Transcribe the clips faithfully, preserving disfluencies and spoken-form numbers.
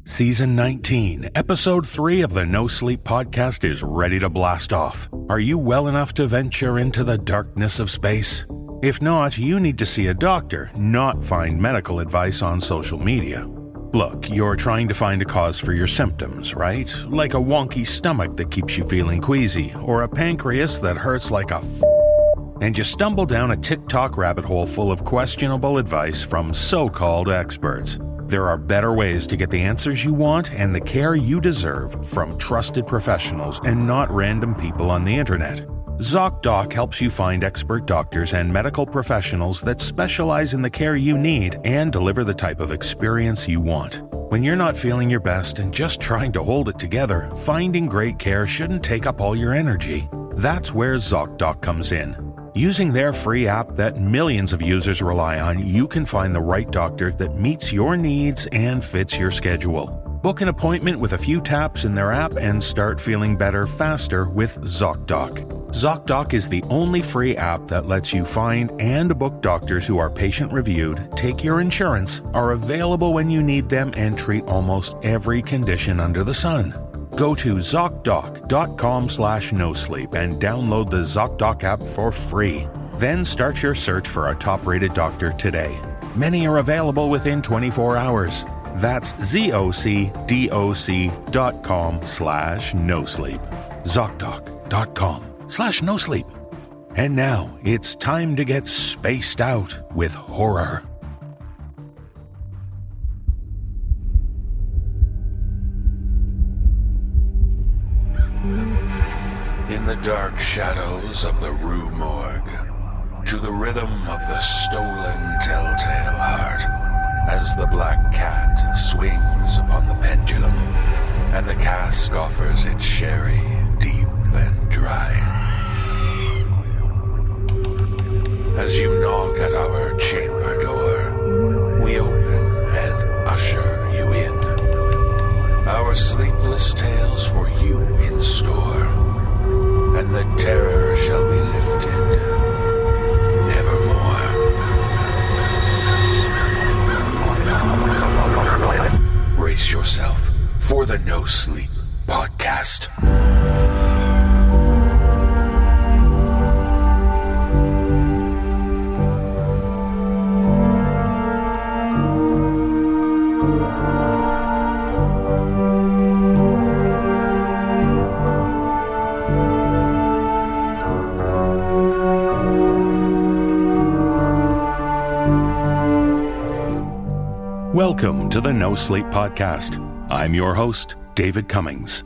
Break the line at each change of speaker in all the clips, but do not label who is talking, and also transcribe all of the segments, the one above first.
Season nineteen, Episode three of the No Sleep Podcast is ready to blast off. Are you well enough to venture into the darkness of space? If not, you need to see a doctor, not find medical advice on social media. Look, you're trying to find a cause for your symptoms, right? Like a wonky stomach that keeps you feeling queasy, or a pancreas that hurts like a f***, and you stumble down a TikTok rabbit hole full of questionable advice from so-called experts. There are better ways to get the answers you want and the care you deserve from trusted professionals and not random people on the internet. ZocDoc helps you find expert doctors and medical professionals that specialize in the care you need and deliver the type of experience you want. When you're not feeling your best and just trying to hold it together, finding great care shouldn't take up all your energy. That's where ZocDoc comes in. Using their free app that millions of users rely on, you can find the right doctor that meets your needs and fits your schedule. Book an appointment with a few taps in their app and start feeling better faster with ZocDoc. ZocDoc is the only free app that lets you find and book doctors who are patient-reviewed, take your insurance, are available when you need them, and treat almost every condition under the sun. Go to ZocDoc.com slash no sleep and download the ZocDoc app for free. Then start your search for a top-rated doctor today. Many are available within twenty-four hours. That's Z-O-C-D-O-C dot com slash no sleep. ZocDoc.com slash no sleep. And now it's time to get spaced out with horror. In the dark shadows of the Rue Morgue, to the rhythm of the stolen telltale heart, as the black cat swings upon the pendulum, and the cask offers its sherry deep and dry. As you knock at our chamber door, we open and usher you in. Our sleepless tales for you in store, and the terror shall be lifted nevermore. Brace yourself for the No Sleep Podcast. Welcome to the No Sleep Podcast. I'm your host, David Cummings.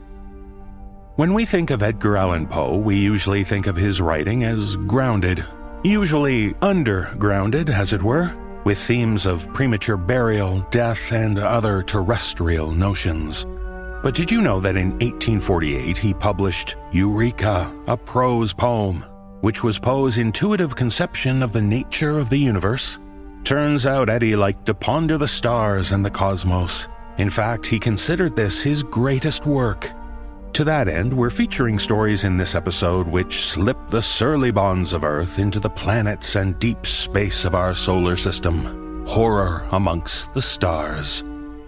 When we think of Edgar Allan Poe, we usually think of his writing as grounded, usually undergrounded, as it were, with themes of premature burial, death, and other terrestrial notions. But did you know that in eighteen forty-eight he published Eureka, a prose poem, which was Poe's intuitive conception of the nature of the universe? Turns out Eddie liked to ponder the stars and the cosmos. In fact, he considered this his greatest work. To that end, we're featuring stories in this episode which slip the surly bonds of Earth into the planets and deep space of our solar system. Horror amongst the stars.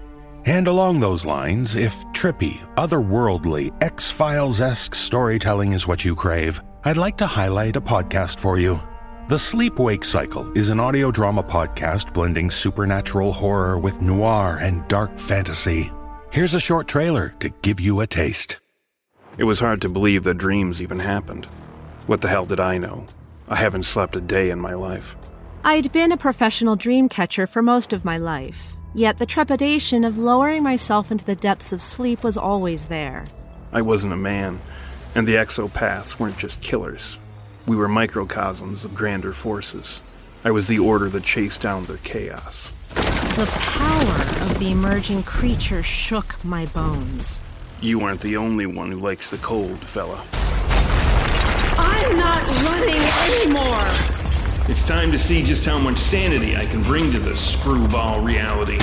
And along those lines, if trippy, otherworldly, X-Files-esque storytelling is what you crave, I'd like to highlight a podcast for you. The Sleep-Wake Cycle is an audio drama podcast blending supernatural horror with noir and dark fantasy. Here's a short trailer to give you a taste.
It was hard to believe that dreams even happened. What the hell did I know? I haven't slept a day in my life.
I'd been a professional dream catcher for most of my life, yet the trepidation of lowering myself into the depths of sleep was always there.
I wasn't a man, and the exopaths weren't just killers. We were microcosms of grander forces. I was the order that chased down their chaos.
The power of the emerging creature shook my bones.
You aren't the only one who likes the cold, fella.
I'm not running anymore!
It's time to see just how much sanity I can bring to this screwball reality.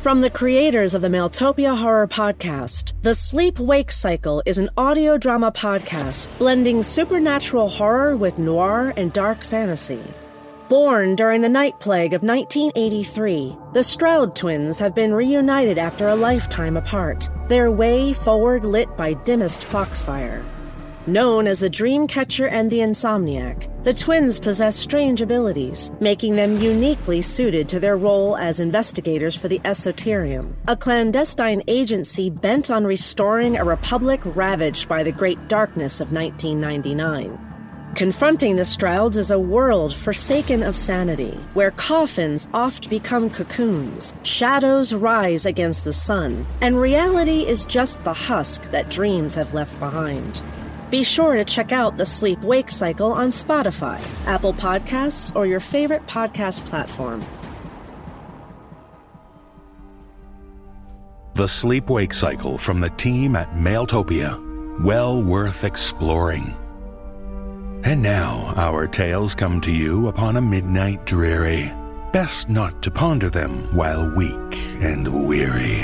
From the creators of the Maeltopia Horror Podcast, the Sleep-Wake Cycle is an audio drama podcast blending supernatural horror with noir and dark fantasy. Born during the night plague of nineteen eighty-three, the Stroud twins have been reunited after a lifetime apart, their way forward lit by dimmest foxfire. Known as the Dreamcatcher and the Insomniac, the twins possess strange abilities, making them uniquely suited to their role as investigators for the Esoterium, a clandestine agency bent on restoring a republic ravaged by the Great Darkness of nineteen ninety-nine. Confronting the Strouds is a world forsaken of sanity, where coffins oft become cocoons, shadows rise against the sun, and reality is just the husk that dreams have left behind. Be sure to check out the Sleep-Wake Cycle on Spotify, Apple Podcasts, or your favorite podcast platform.
The Sleep-Wake Cycle from the team at Maeltopia. Well worth exploring. And now our tales come to you upon a midnight dreary. Best not to ponder them while weak and weary.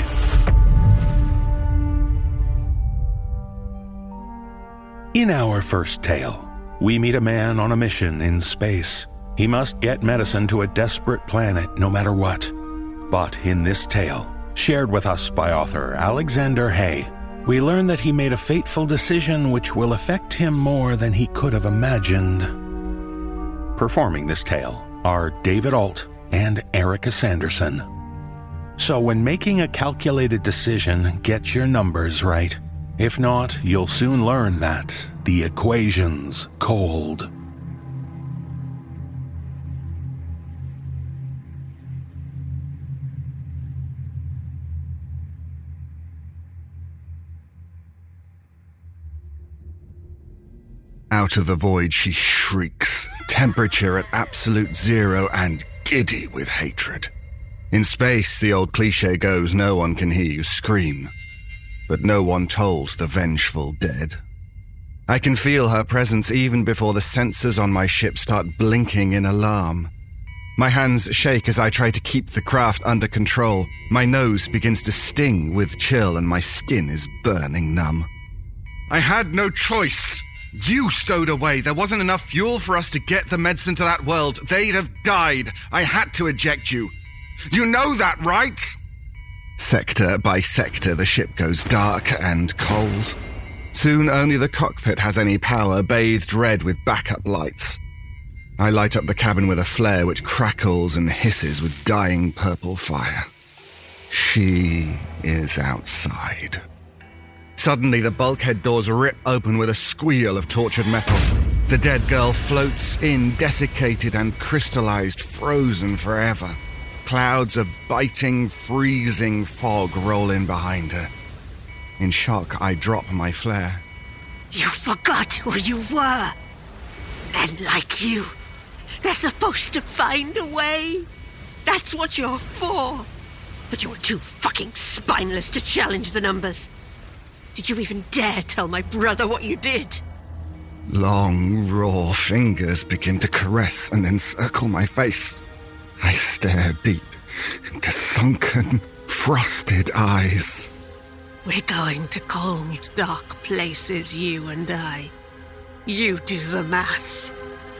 In our first tale, we meet a man on a mission in space. He must get medicine to a desperate planet no matter what. But in this tale, shared with us by author Alexander Hay, we learn that he made a fateful decision which will affect him more than he could have imagined. Performing this tale are David Alt and Erica Sanderson. So when making a calculated decision, get your numbers right. If not, you'll soon learn that the equation's cold.
Out of the void she shrieks, temperature at absolute zero and giddy with hatred. In space, the old cliché goes, no one can hear you scream. But no one told the vengeful dead. I can feel her presence even before the sensors on my ship start blinking in alarm. My hands shake as I try to keep the craft under control. My nose begins to sting with chill and my skin is burning numb. I had no choice. You stowed away. There wasn't enough fuel for us to get the medicine to that world. They'd have died. I had to eject you. You know that, right? Sector by sector, the ship goes dark and cold. Soon only the cockpit has any power, bathed red with backup lights. I light up the cabin with a flare which crackles and hisses with dying purple fire. She is outside. Suddenly, the bulkhead doors rip open with a squeal of tortured metal. The dead girl floats in, desiccated and crystallized, frozen forever. Clouds of biting, freezing fog roll in behind her. In shock, I drop my flare.
You forgot who you were. Men like you, they're supposed to find a way. That's what you're for. But you were too fucking spineless to challenge the numbers. Did you even dare tell my brother what you did?
Long, raw fingers begin to caress and encircle my face. I stare deep into sunken, frosted eyes.
We're going to cold, dark places, you and I. You do the maths.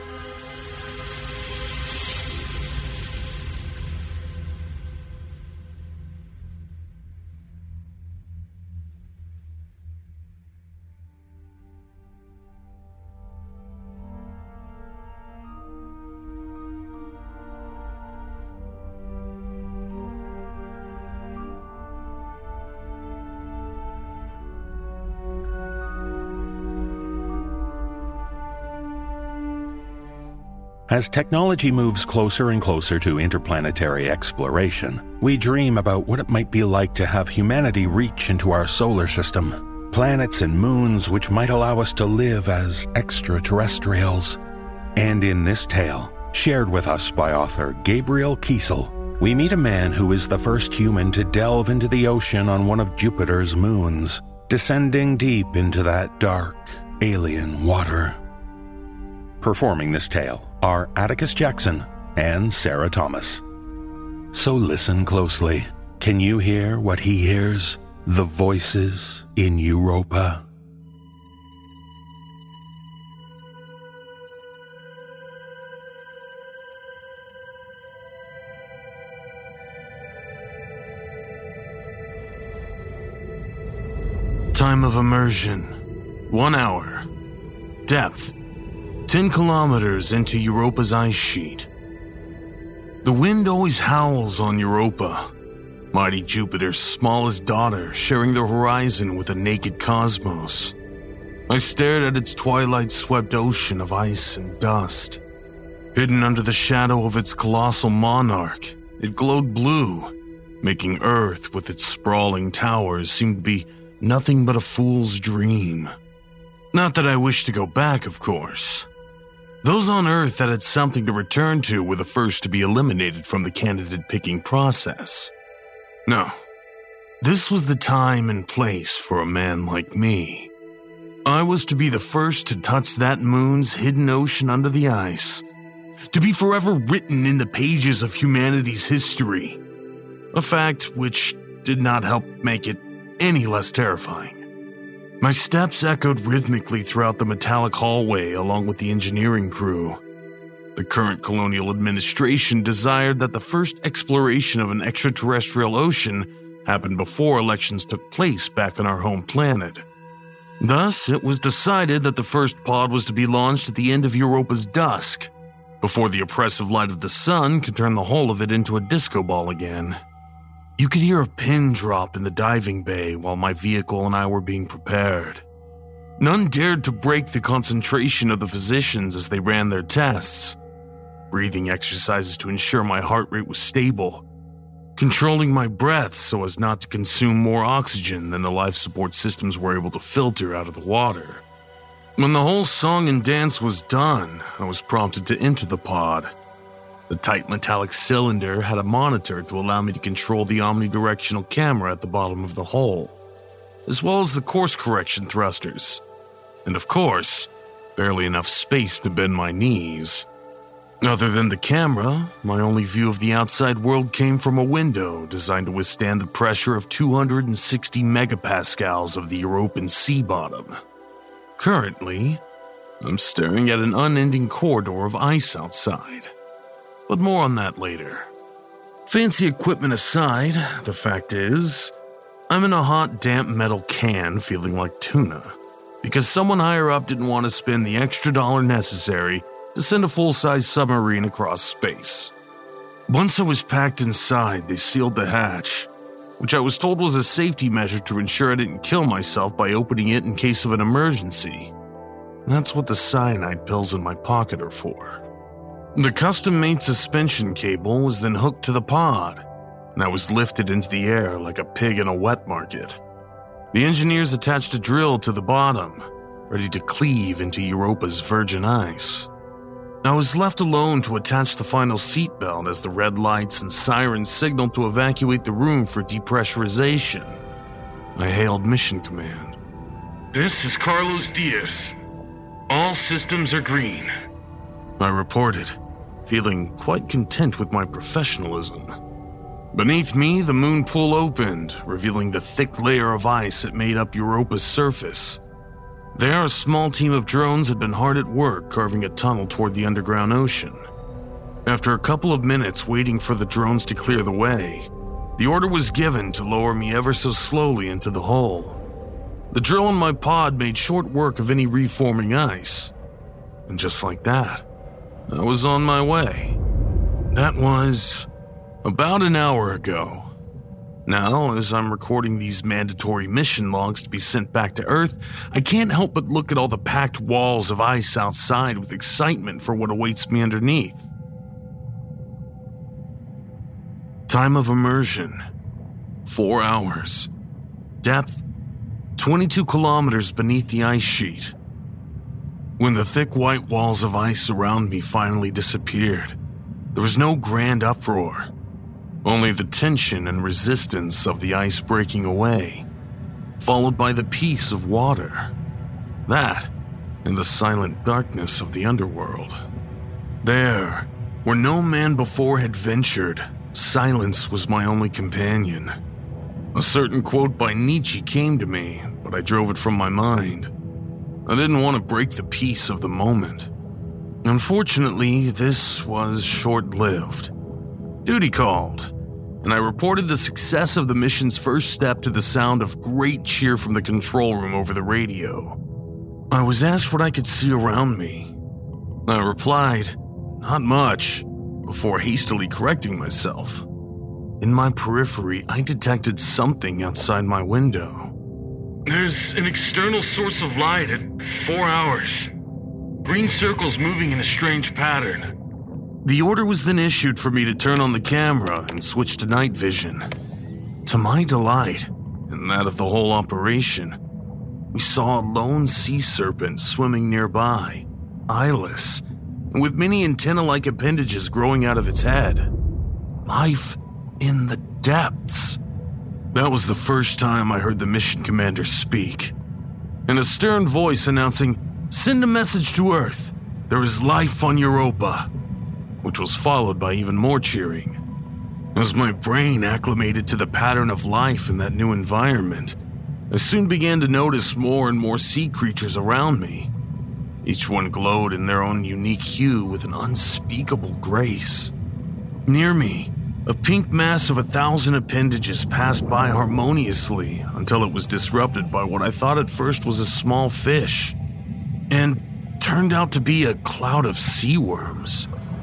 As technology moves closer and closer to interplanetary exploration, we dream about what it might be like to have humanity reach into our solar system, planets and moons which might allow us to live as extraterrestrials. And in this tale, shared with us by author Gabriel Kiesel, we meet a man who is the first human to delve into the ocean on one of Jupiter's moons, descending deep into that dark, alien water. Performing this tale are Atticus Jackson and Sarah Thomas. So listen closely, Can you hear what he hears? The voices in Europa?
Time of immersion, one hour. Depth, ten kilometers into Europa's ice sheet. The wind always howls on Europa, mighty Jupiter's smallest daughter sharing the horizon with a naked cosmos. I stared at its twilight-swept ocean of ice and dust. Hidden under the shadow of its colossal monarch, it glowed blue, making Earth with its sprawling towers seem to be nothing but a fool's dream. Not that I wish to go back, of course. Those on Earth that had something to return to were the first to be eliminated from the candidate-picking process. No, this was the time and place for a man like me. I was to be the first to touch that moon's hidden ocean under the ice, to be forever written in the pages of humanity's history, a fact which did not help make it any less terrifying. My steps echoed rhythmically throughout the metallic hallway along with the engineering crew. The current colonial administration desired that the first exploration of an extraterrestrial ocean happened before elections took place back on our home planet. Thus, it was decided that the first pod was to be launched at the end of Europa's dusk, before the oppressive light of the sun could turn the whole of it into a disco ball again. You could hear a pin drop in the diving bay while my vehicle and I were being prepared. None dared to break the concentration of the physicians as they ran their tests. Breathing exercises to ensure my heart rate was stable. Controlling my breath so as not to consume more oxygen than the life support systems were able to filter out of the water. When the whole song and dance was done, I was prompted to enter the pod. The tight metallic cylinder had a monitor to allow me to control the omnidirectional camera at the bottom of the hole, as well as the course correction thrusters, and of course, barely enough space to bend my knees. Other than the camera, my only view of the outside world came from a window designed to withstand the pressure of two hundred sixty megapascals of the European sea bottom. Currently, I'm staring at an unending corridor of ice outside. But more on that later. Fancy equipment aside, the fact is, I'm in a hot, damp metal can feeling like tuna, because someone higher up didn't want to spend the extra dollar necessary to send a full-size submarine across space. Once I was packed inside, they sealed the hatch, which I was told was a safety measure to ensure I didn't kill myself by opening it in case of an emergency. That's what the cyanide pills in my pocket are for. The custom-made suspension cable was then hooked to the pod, and I was lifted into the air like a pig in a wet market. The engineers attached a drill to the bottom, ready to cleave into Europa's virgin ice. I was left alone to attach the final seatbelt as the red lights and sirens signaled to evacuate the room for depressurization. I hailed Mission Command. "This is Carlos Diaz. All systems are green," I reported, feeling quite content with my professionalism. Beneath me, the moon pool opened, revealing the thick layer of ice that made up Europa's surface. There, a small team of drones had been hard at work carving a tunnel toward the underground ocean. After a couple of minutes waiting for the drones to clear the way, the order was given to lower me ever so slowly into the hole. The drill in my pod made short work of any reforming ice. And just like that, I was on my way. That was about an hour ago. Now, as I'm recording these mandatory mission logs to be sent back to Earth, I can't help but look at all the packed walls of ice outside with excitement for what awaits me underneath. Time of immersion, four hours. Depth, twenty-two kilometers beneath the ice sheet. When the thick white walls of ice around me finally disappeared, there was no grand uproar. Only the tension and resistance of the ice breaking away, followed by the peace of water. That, and the silent darkness of the underworld. There, where no man before had ventured, Silence was my only companion. A certain quote by Nietzsche came to me, but I drove it from my mind. I didn't want to break the peace of the moment. Unfortunately, this was short-lived. Duty called, and I reported the success of the mission's first step to the sound of great cheer from the control room over the radio. I was asked what I could see around me. I replied, "Not much," before hastily correcting myself. In my periphery, I detected something outside my window. "There's an external source of light at four hours. Green circles moving in a strange pattern." The order was then issued for me to turn on the camera and switch to night vision. To my delight, and that of the whole operation, we saw a lone sea serpent swimming nearby, eyeless, and with many antenna-like appendages growing out of its head. Life in the depths. That was the first time I heard the mission commander speak. In a stern voice announcing, "Send a message to Earth. There is life on Europa," which was followed by even more cheering. As my brain acclimated to the pattern of life in that new environment, I soon began to notice more and more sea creatures around me. Each one glowed in their own unique hue with an unspeakable grace. Near me, a pink mass of a thousand appendages passed by harmoniously until it was disrupted by what I thought at first was a small fish, and turned out to be a cloud of sea worms.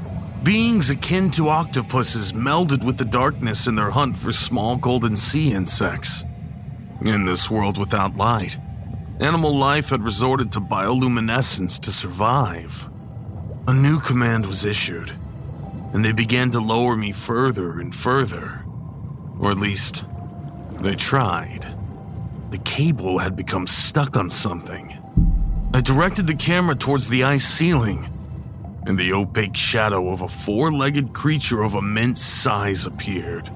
Beings akin to octopuses melded with the darkness in their hunt for small golden sea insects. In this world without light, animal life had resorted to bioluminescence to survive. A new command was issued, and they began to lower me further and further. Or at least, they tried. The cable had become stuck on something. I directed the camera towards the ice ceiling, and the opaque shadow of a four-legged creature of immense size appeared.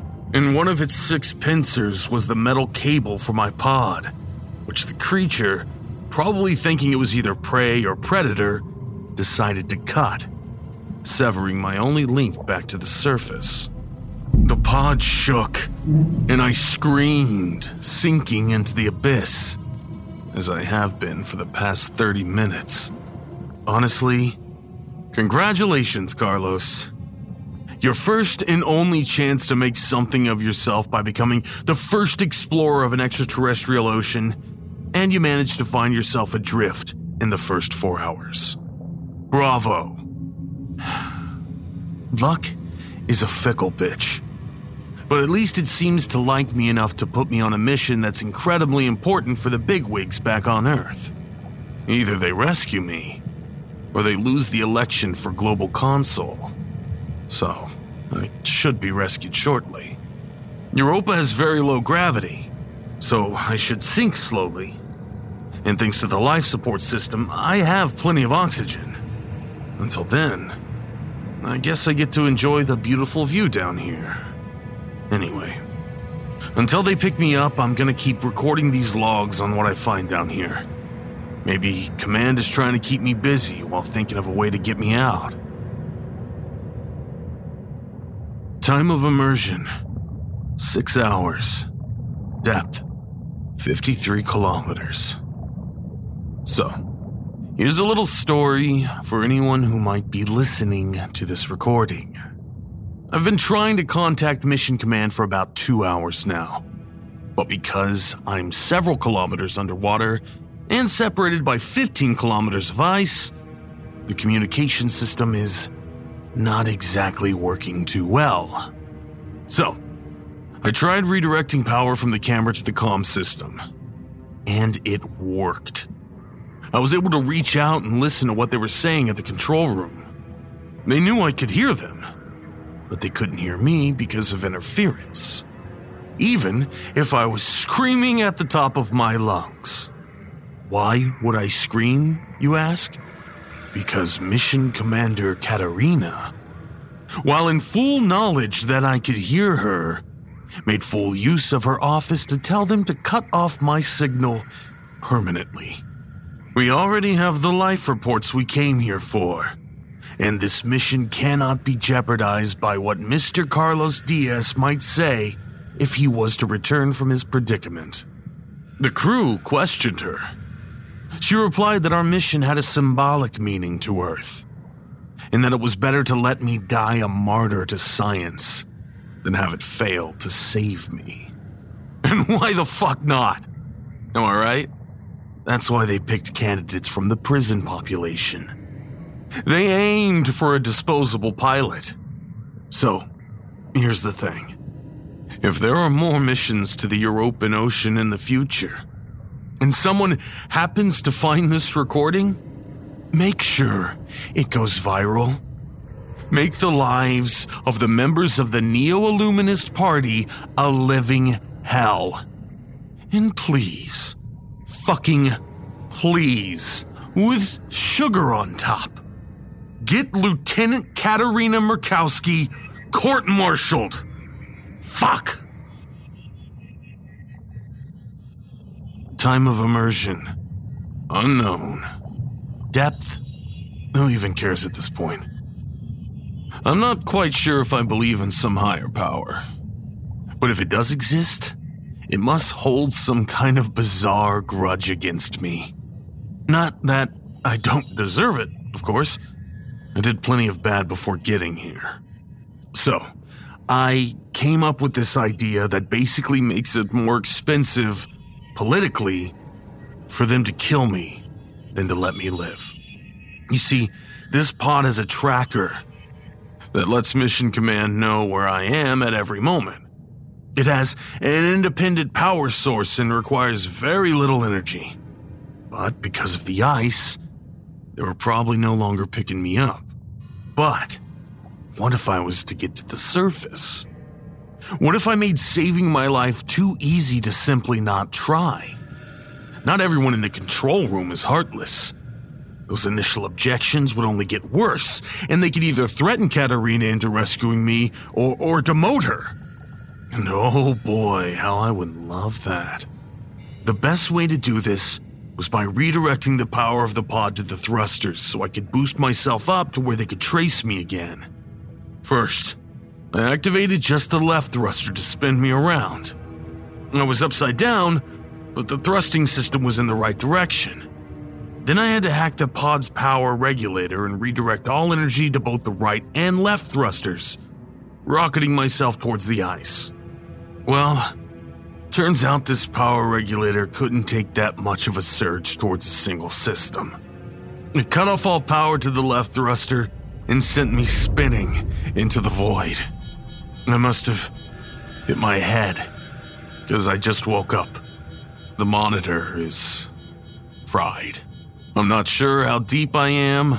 In one of its six pincers was the metal cable for my pod, which the creature, probably thinking it was either prey or predator, decided to cut, severing my only link back to the surface. The pod shook, and I screamed, sinking into the abyss, as I have been for the past thirty minutes. Honestly, congratulations, Carlos. Your first and only chance to make something of yourself by becoming the first explorer of an extraterrestrial ocean, and you managed to find yourself adrift in the first four hours. Bravo. Luck is a fickle bitch, but at least it seems to like me enough to put me on a mission that's incredibly important for the bigwigs back on Earth. Either they rescue me, or they lose the election for global consul. So, I should be rescued shortly. Europa has very low gravity, so I should sink slowly. And thanks to the life support system, I have plenty of oxygen. Until then, I guess I get to enjoy the beautiful view down here. Anyway, until they pick me up, I'm gonna keep recording these logs on what I find down here. Maybe Command is trying to keep me busy while thinking of a way to get me out. Time of immersion, six hours. Depth, fifty-three kilometers. So, here's a little story for anyone who might be listening to this recording. I've been trying to contact Mission Command for about two hours now, but because I'm several kilometers underwater and separated by fifteen kilometers of ice, the communication system is not exactly working too well. So, I tried redirecting power from the camera to the comm system, and it worked. I was able to reach out and listen to what they were saying at the control room. They knew I could hear them, but they couldn't hear me because of interference, even if I was screaming at the top of my lungs. Why would I scream, you ask? Because Mission Commander Katerina, while in full knowledge that I could hear her, made full use of her office to tell them to cut off my signal permanently. We already have the life reports we came here for, and this mission cannot be jeopardized by what Mister Carlos Diaz might say if he was to return from his predicament. The crew questioned her. She replied that our mission had a symbolic meaning to Earth, and that it was better to let me die a martyr to science than have it fail to save me. And why the fuck not? Am I right? That's why they picked candidates from the prison population. They aimed for a disposable pilot. So, here's the thing. If there are more missions to the European Ocean in the future, and someone happens to find this recording, make sure it goes viral. Make the lives of the members of the Neo-Illuminist Party a living hell. And please, fucking please, with sugar on top, get Lieutenant Katerina Murkowski court-martialed. Fuck. Time of immersion. Unknown. Depth? Who even cares at this point? I'm not quite sure if I believe in some higher power. But if it does exist, it must hold some kind of bizarre grudge against me. Not that I don't deserve it, of course. I did plenty of bad before getting here. So, I came up with this idea that basically makes it more expensive, politically, for them to kill me than to let me live. You see, this pod has a tracker that lets Mission Command know where I am at every moment. It has an independent power source and requires very little energy. But because of the ice, they were probably no longer picking me up. But what if I was to get to the surface? What if I made saving my life too easy to simply not try? Not everyone in the control room is heartless. Those initial objections would only get worse, and they could either threaten Katerina into rescuing me or, or demote her. And oh boy, how I would love that. The best way to do this was by redirecting the power of the pod to the thrusters so I could boost myself up to where they could trace me again. First, I activated just the left thruster to spin me around. I was upside down, but the thrusting system was in the right direction. Then I had to hack the pod's power regulator and redirect all energy to both the right and left thrusters, rocketing myself towards the ice. Well, turns out this power regulator couldn't take that much of a surge towards a single system. It cut off all power to the left thruster and sent me spinning into the void. I must have hit my head, because I just woke up. The monitor is fried. I'm not sure how deep I am,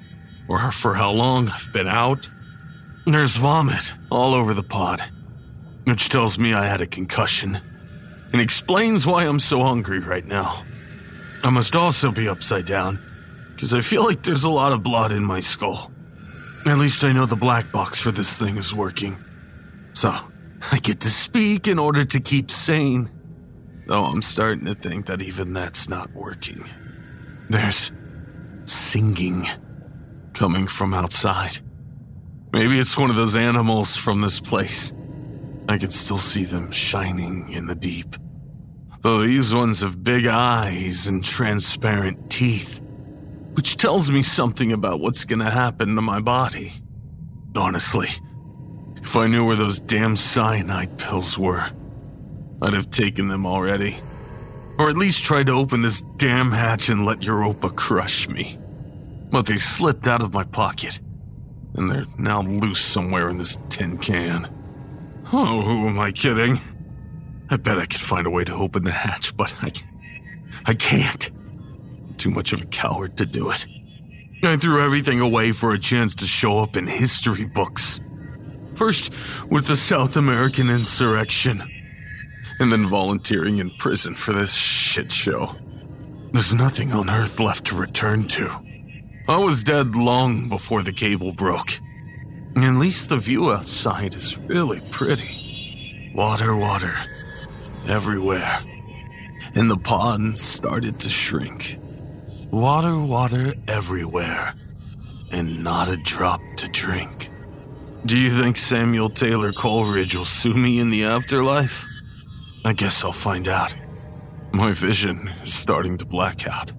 or for how long I've been out. There's vomit all over the pod, which tells me I had a concussion, and explains why I'm so hungry right now. I must also be upside down, because I feel like there's a lot of blood in my skull. At least I know the black box for this thing is working. So, I get to speak in order to keep sane, though I'm starting to think that even that's not working. There's singing coming from outside. Maybe it's one of those animals from this place. I can still see them shining in the deep. Though these ones have big eyes and transparent teeth, which tells me something about what's gonna happen to my body. Honestly, if I knew where those damn cyanide pills were, I'd have taken them already. Or at least tried to open this damn hatch and let Europa crush me. But they slipped out of my pocket, and they're now loose somewhere in this tin can. Oh, who am I kidding? I bet I could find a way to open the hatch, but I, I can't. I'm too much of a coward to do it. I threw everything away for a chance to show up in history books. First with the South American insurrection, and then volunteering in prison for this shit show. There's nothing on Earth left to return to. I was dead long before the cable broke. At least the view outside is really pretty. Water, water, everywhere. And the pond started to shrink. Water, water, everywhere. and not a drop to drink. Do you think Samuel Taylor Coleridge will sue me in the afterlife? I guess I'll find out. My vision is starting to black out.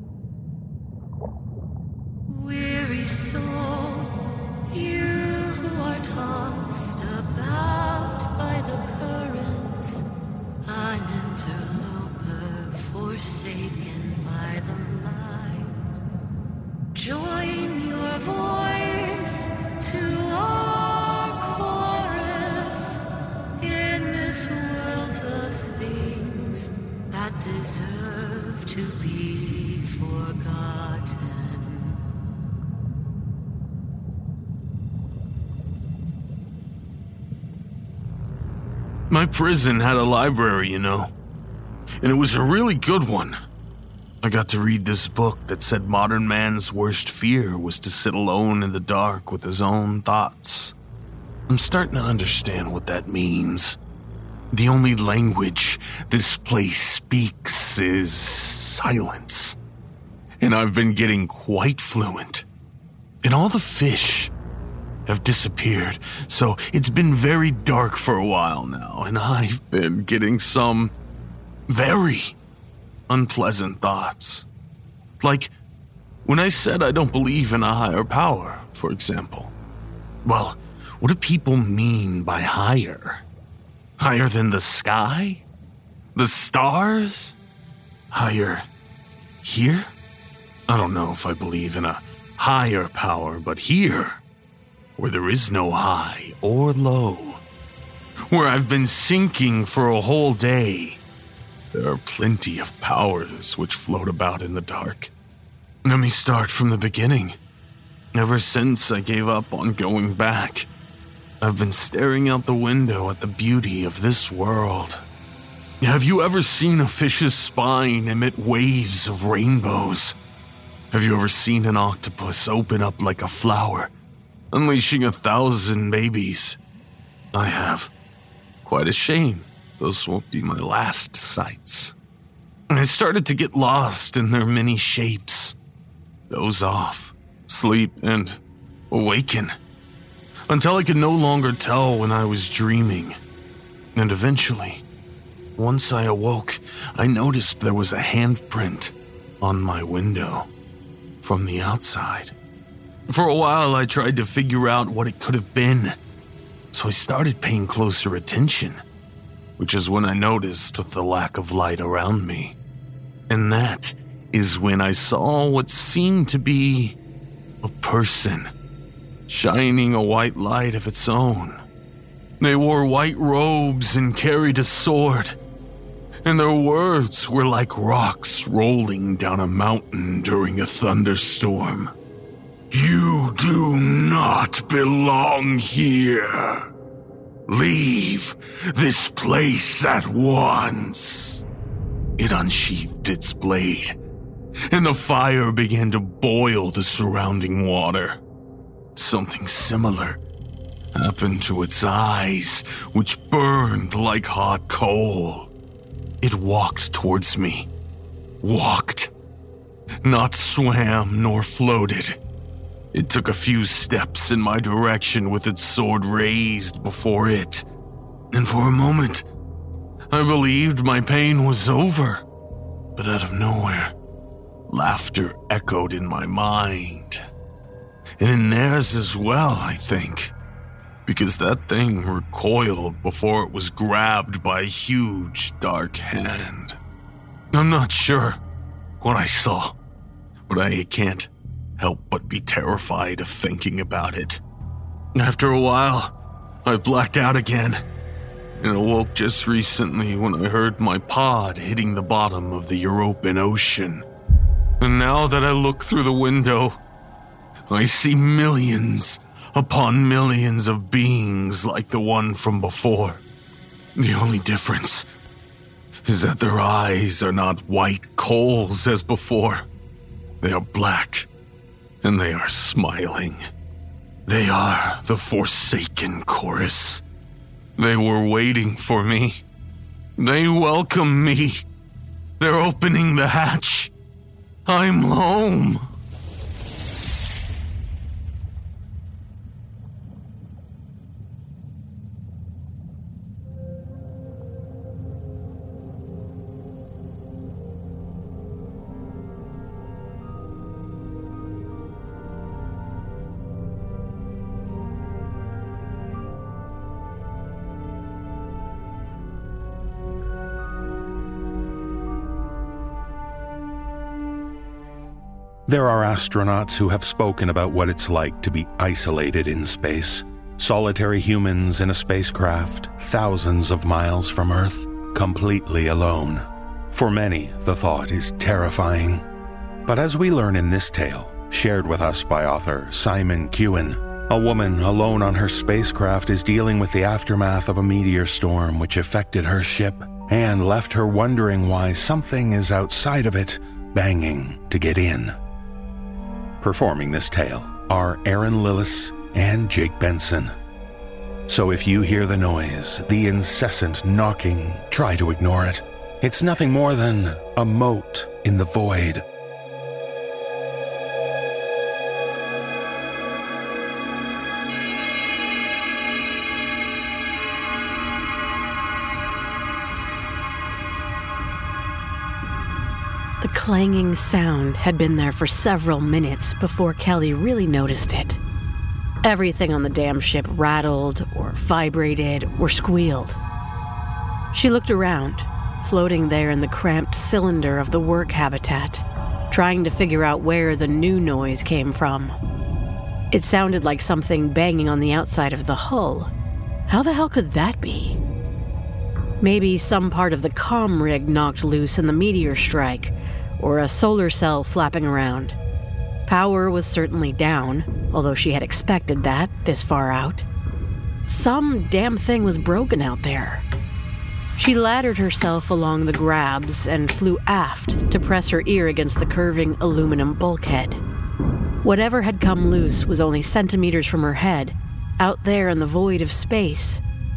Weary soul, you who are tossed about by the currents, an interloper forsaken by the light. Join your voice to our chorus in this world of things that deserve to be forgotten.
My prison had a library, you know, and it was a really good one. I got to read this book that said modern man's worst fear was to sit alone in the dark with his own thoughts. I'm starting to understand what that means. The only language this place speaks is silence, and I've been getting quite fluent. And all the fish have disappeared, so it's been very dark for a while now, and I've been getting some very unpleasant thoughts. Like when I said I don't believe in a higher power, for example. Well, what do people mean by higher? Higher than the sky? The stars? Higher here? I don't know if I believe in a higher power, but here, where there is no high or low, where I've been sinking for a whole day, there are plenty of powers which float about in the dark. Let me start from the beginning. Ever since I gave up on going back, I've been staring out the window at the beauty of this world. Have you ever seen a fish's spine emit waves of rainbows? Have you ever seen an octopus open up like a flower, unleashing a thousand babies? I have. Quite a shame. Those won't be my last sights. I started to get lost in their many shapes. Doze off, sleep, and awaken. Until I could no longer tell when I was dreaming. And eventually, once I awoke, I noticed there was a handprint on my window from the outside. For a while, I tried to figure out what it could have been, so I started paying closer attention, which is when I noticed the lack of light around me. And that is when I saw what seemed to be a person, shining a white light of its own. They wore white robes and carried a sword, and their words were like rocks rolling down a mountain during a thunderstorm. You do not belong here. Leave this place at once. It unsheathed its blade, and the fire began to boil the surrounding water. Something similar happened to its eyes, which burned like hot coal. It walked towards me. Walked. Not swam nor floated. It took a few steps in my direction with its sword raised before it. And for a moment, I believed my pain was over. But out of nowhere, laughter echoed in my mind. And in theirs as well, I think. Because that thing recoiled before it was grabbed by a huge, dark hand. I'm not sure what I saw, but I can't help but be terrified of thinking about it. After a while, I blacked out again, and awoke just recently when I heard my pod hitting the bottom of the European Ocean. And now that I look through the window, I see millions upon millions of beings like the one from before. The only difference is that their eyes are not white coals as before. They are black, and they are smiling. They are the Forsaken Chorus. They were waiting for me. They welcome me. They're opening the hatch. I'm home.
There are astronauts who have spoken about what it's like to be isolated in space. Solitary humans in a spacecraft, thousands of miles from Earth, completely alone. For many, the thought is terrifying. But as we learn in this tale, shared with us by author Simon Kewen, a woman alone on her spacecraft is dealing with the aftermath of a meteor storm which affected her ship and left her wondering why something is outside of it banging to get in. Performing this tale are Aaron Lillis and Jake Benson. So if you hear the noise, the incessant knocking, try to ignore it. It's nothing more than a mote in the void.
The clanging sound had been there for several minutes before Kelly really noticed it. Everything on the damn ship rattled or vibrated or squealed. She looked around, floating there in the cramped cylinder of the work habitat, trying to figure out where the new noise came from. It sounded like something banging on the outside of the hull. How the hell could that be? Maybe some part of the comm rig knocked loose in the meteor strike, or a solar cell flapping around. Power was certainly down, although she had expected that this far out. Some damn thing was broken out there. She laddered herself along the grabs and flew aft to press her ear against the curving aluminum bulkhead. Whatever had come loose was only centimeters from her head, out there in the void of space.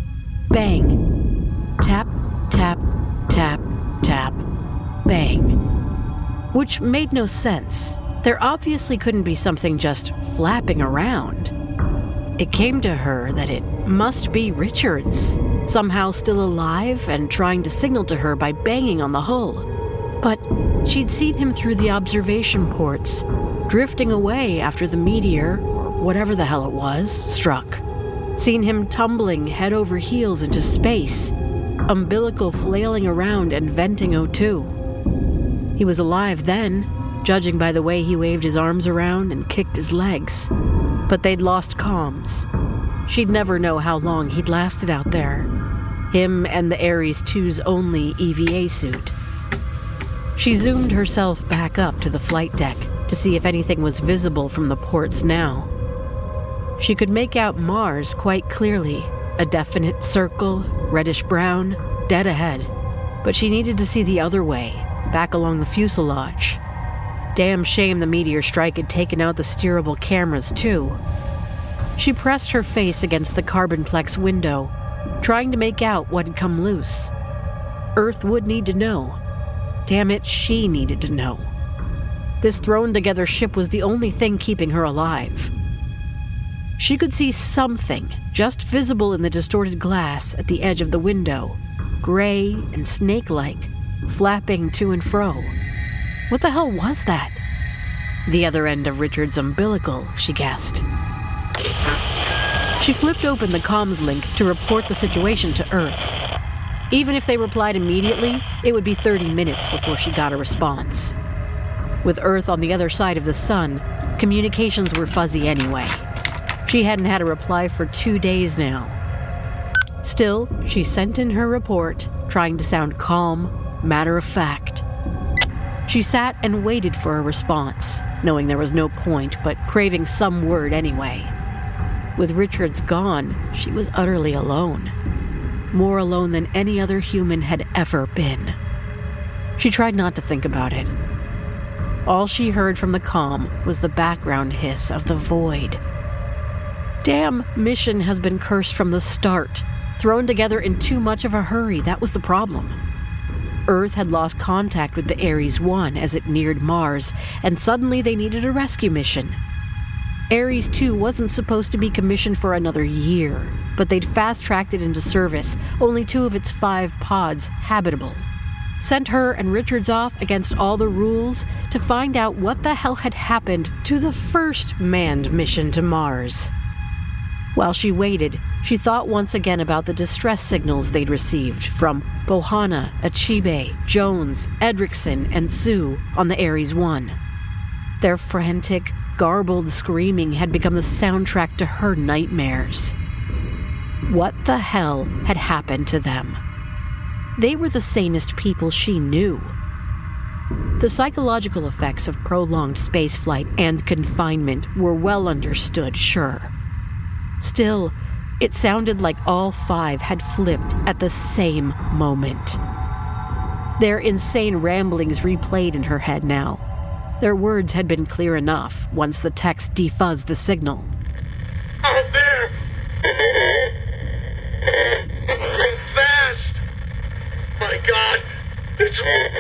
Bang. Tap, tap, tap, tap, bang. Which made no sense. There obviously couldn't be something just flapping around. It came to her that it must be Richards, somehow still alive and trying to signal to her by banging on the hull. But she'd seen him through the observation ports, drifting away after the meteor, or whatever the hell it was, struck. Seen him tumbling head over heels into space, umbilical flailing around and venting O two. He was alive then, judging by the way he waved his arms around and kicked his legs. But they'd lost comms. She'd never know how long he'd lasted out there. Him and the Ares two's only E V A suit. She zoomed herself back up to the flight deck to see if anything was visible from the ports now. She could make out Mars quite clearly, a definite circle, reddish-brown, dead ahead. But she needed to see the other way, back along the fuselage. Damn shame the meteor strike had taken out the steerable cameras, too. She pressed her face against the carbonplex window, trying to make out what had come loose. Earth would need to know. Damn it, she needed to know. This thrown-together ship was the only thing keeping her alive. She could see something, just visible in the distorted glass at the edge of the window, gray and snake-like, flapping to and fro. What the hell was that? The other end of Richard's umbilical, she guessed. She flipped open the comms link to report the situation to Earth. Even if they replied immediately, it would be thirty minutes before she got a response. With Earth on the other side of the sun, communications were fuzzy anyway. She hadn't had a reply for two days now. Still, she sent in her report, trying to sound calm, matter of fact. She sat and waited for a response, knowing there was no point, but craving some word anyway. With Richards gone, she was utterly alone. More alone than any other human had ever been. She tried not to think about it. All she heard from the comm was the background hiss of the void. Damn mission has been cursed from the start. Thrown together in too much of a hurry, that was the problem. Earth had lost contact with the Ares one as it neared Mars, and suddenly they needed a rescue mission. Ares two wasn't supposed to be commissioned for another year, but they'd fast-tracked it into service, only two of its five pods habitable. Sent her and Richards off against all the rules to find out what the hell had happened to the first manned mission to Mars. While she waited, she thought once again about the distress signals they'd received from Bohanna, Achibe, Jones, Edrickson, and Sue on the Ares one. Their frantic, garbled screaming had become the soundtrack to her nightmares. What the hell had happened to them? They were the sanest people she knew. The psychological effects of prolonged spaceflight and confinement were well understood, sure. Still, it sounded like all five had flipped at the same moment. Their insane ramblings replayed in her head now. Their words had been clear enough once the text defuzzed the signal.
Out there! Fast! My God! It's...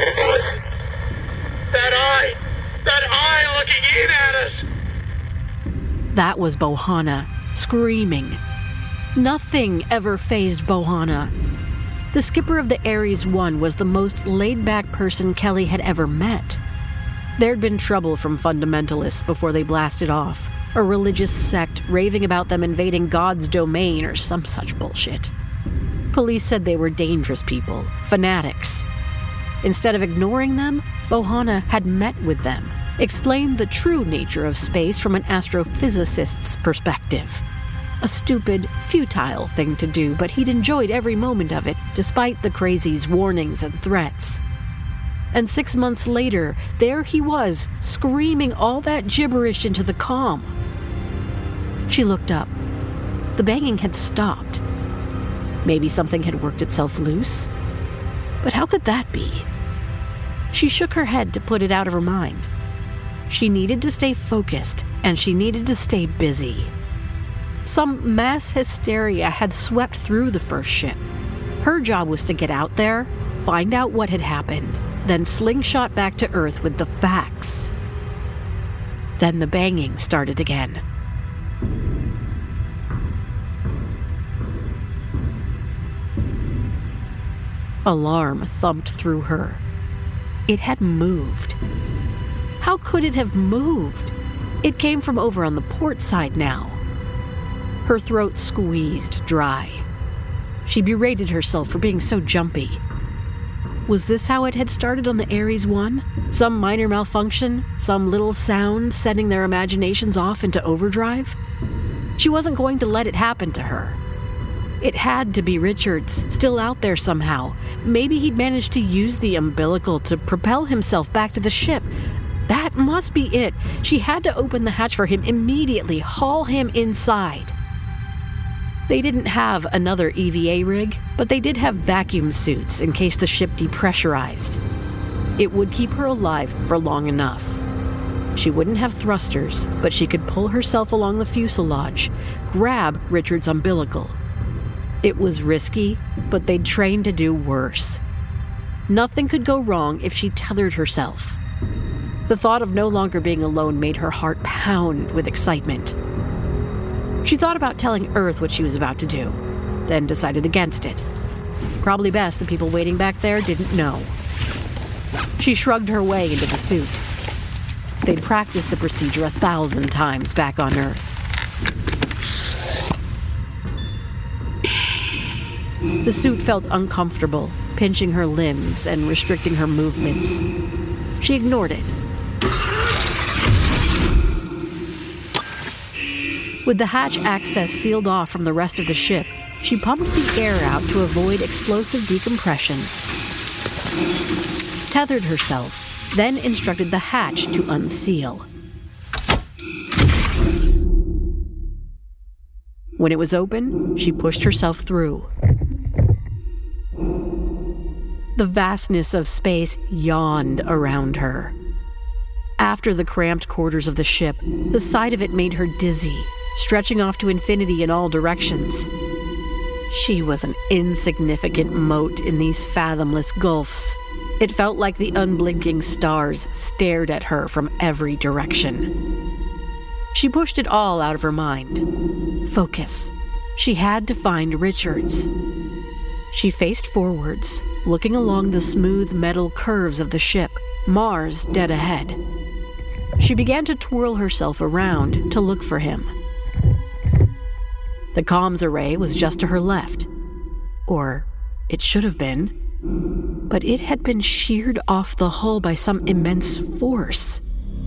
That eye! That eye looking in at us!
That was Bohanna, screaming. Nothing ever fazed Bohanna. The skipper of the Ares One was the most laid-back person Kelly had ever met. There'd been trouble from fundamentalists before they blasted off, a religious sect raving about them invading God's domain or some such bullshit. Police said they were dangerous people, fanatics. Instead of ignoring them, Bohanna had met with them, explained the true nature of space from an astrophysicist's perspective. A stupid, futile thing to do, but he'd enjoyed every moment of it, despite the crazy's warnings and threats. And six months later, there he was, screaming all that gibberish into the comm. She looked up. The banging had stopped. Maybe something had worked itself loose? But how could that be? She shook her head to put it out of her mind. She needed to stay focused, and she needed to stay busy. Some mass hysteria had swept through the first ship. Her job was to get out there, find out what had happened, then slingshot back to Earth with the facts. Then the banging started again. Alarm thumped through her. It had moved. How could it have moved? It came from over on the port side now. Her throat squeezed dry. She berated herself for being so jumpy. Was this how it had started on the Ares One? Some minor malfunction? Some little sound sending their imaginations off into overdrive? She wasn't going to let it happen to her. It had to be Richards, still out there somehow. Maybe he'd managed to use the umbilical to propel himself back to the ship. That must be it. She had to open the hatch for him immediately, haul him inside. They didn't have another E V A rig, but they did have vacuum suits in case the ship depressurized. It would keep her alive for long enough. She wouldn't have thrusters, but she could pull herself along the fuselage, grab Richard's umbilical. It was risky, but they'd trained to do worse. Nothing could go wrong if she tethered herself. The thought of no longer being alone made her heart pound with excitement. She thought about telling Earth what she was about to do, then decided against it. Probably best the people waiting back there didn't know. She shrugged her way into the suit. They'd practiced the procedure a thousand times back on Earth. The suit felt uncomfortable, pinching her limbs and restricting her movements. She ignored it. With the hatch access sealed off from the rest of the ship, she pumped the air out to avoid explosive decompression, tethered herself, then instructed the hatch to unseal. When it was open, she pushed herself through. The vastness of space yawned around her. After the cramped quarters of the ship, the sight of it made her dizzy, stretching off to infinity in all directions. She was an insignificant mote in these fathomless gulfs. It felt like the unblinking stars stared at her from every direction. She pushed it all out of her mind. Focus. She had to find Richards. She faced forwards, looking along the smooth metal curves of the ship, Mars dead ahead. She began to twirl herself around to look for him. The comms array was just to her left. Or it should have been. But it had been sheared off the hull by some immense force.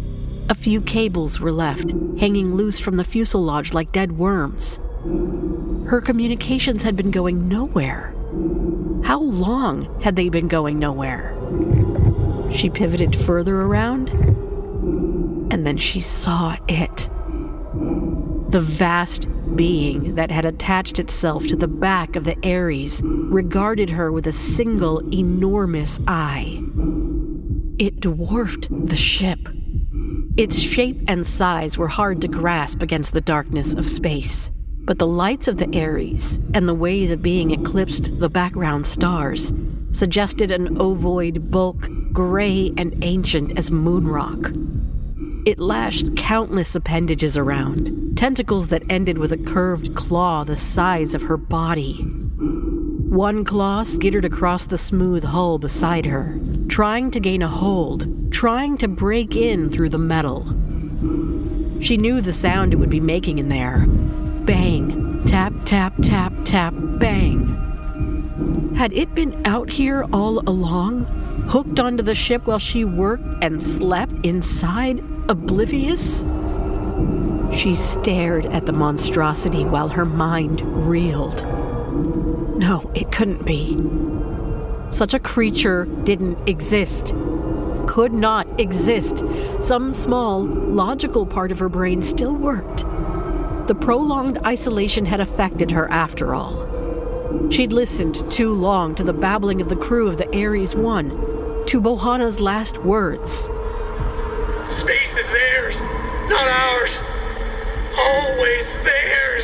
A few cables were left, hanging loose from the fuselage like dead worms. Her communications had been going nowhere. How long had they been going nowhere? She pivoted further around, and then she saw it. The vast being that had attached itself to the back of the Ares regarded her with a single enormous eye. It dwarfed the ship. Its shape and size were hard to grasp against the darkness of space, but the lights of the Ares and the way the being eclipsed the background stars suggested an ovoid bulk, gray and ancient as moon rock. It lashed countless appendages around, tentacles that ended with a curved claw the size of her body. One claw skittered across the smooth hull beside her, trying to gain a hold, trying to break in through the metal. She knew the sound it would be making in there. Bang, tap, tap, tap, tap, bang. Had it been out here all along, hooked onto the ship while she worked and slept inside, oblivious? She stared at the monstrosity while her mind reeled. No, it couldn't be. Such a creature didn't exist. Could not exist. Some small, logical part of her brain still worked. The prolonged isolation had affected her after all. She'd listened too long to the babbling of the crew of the Ares One, to Bohanna's last words.
Space is theirs, not ours. Always theirs.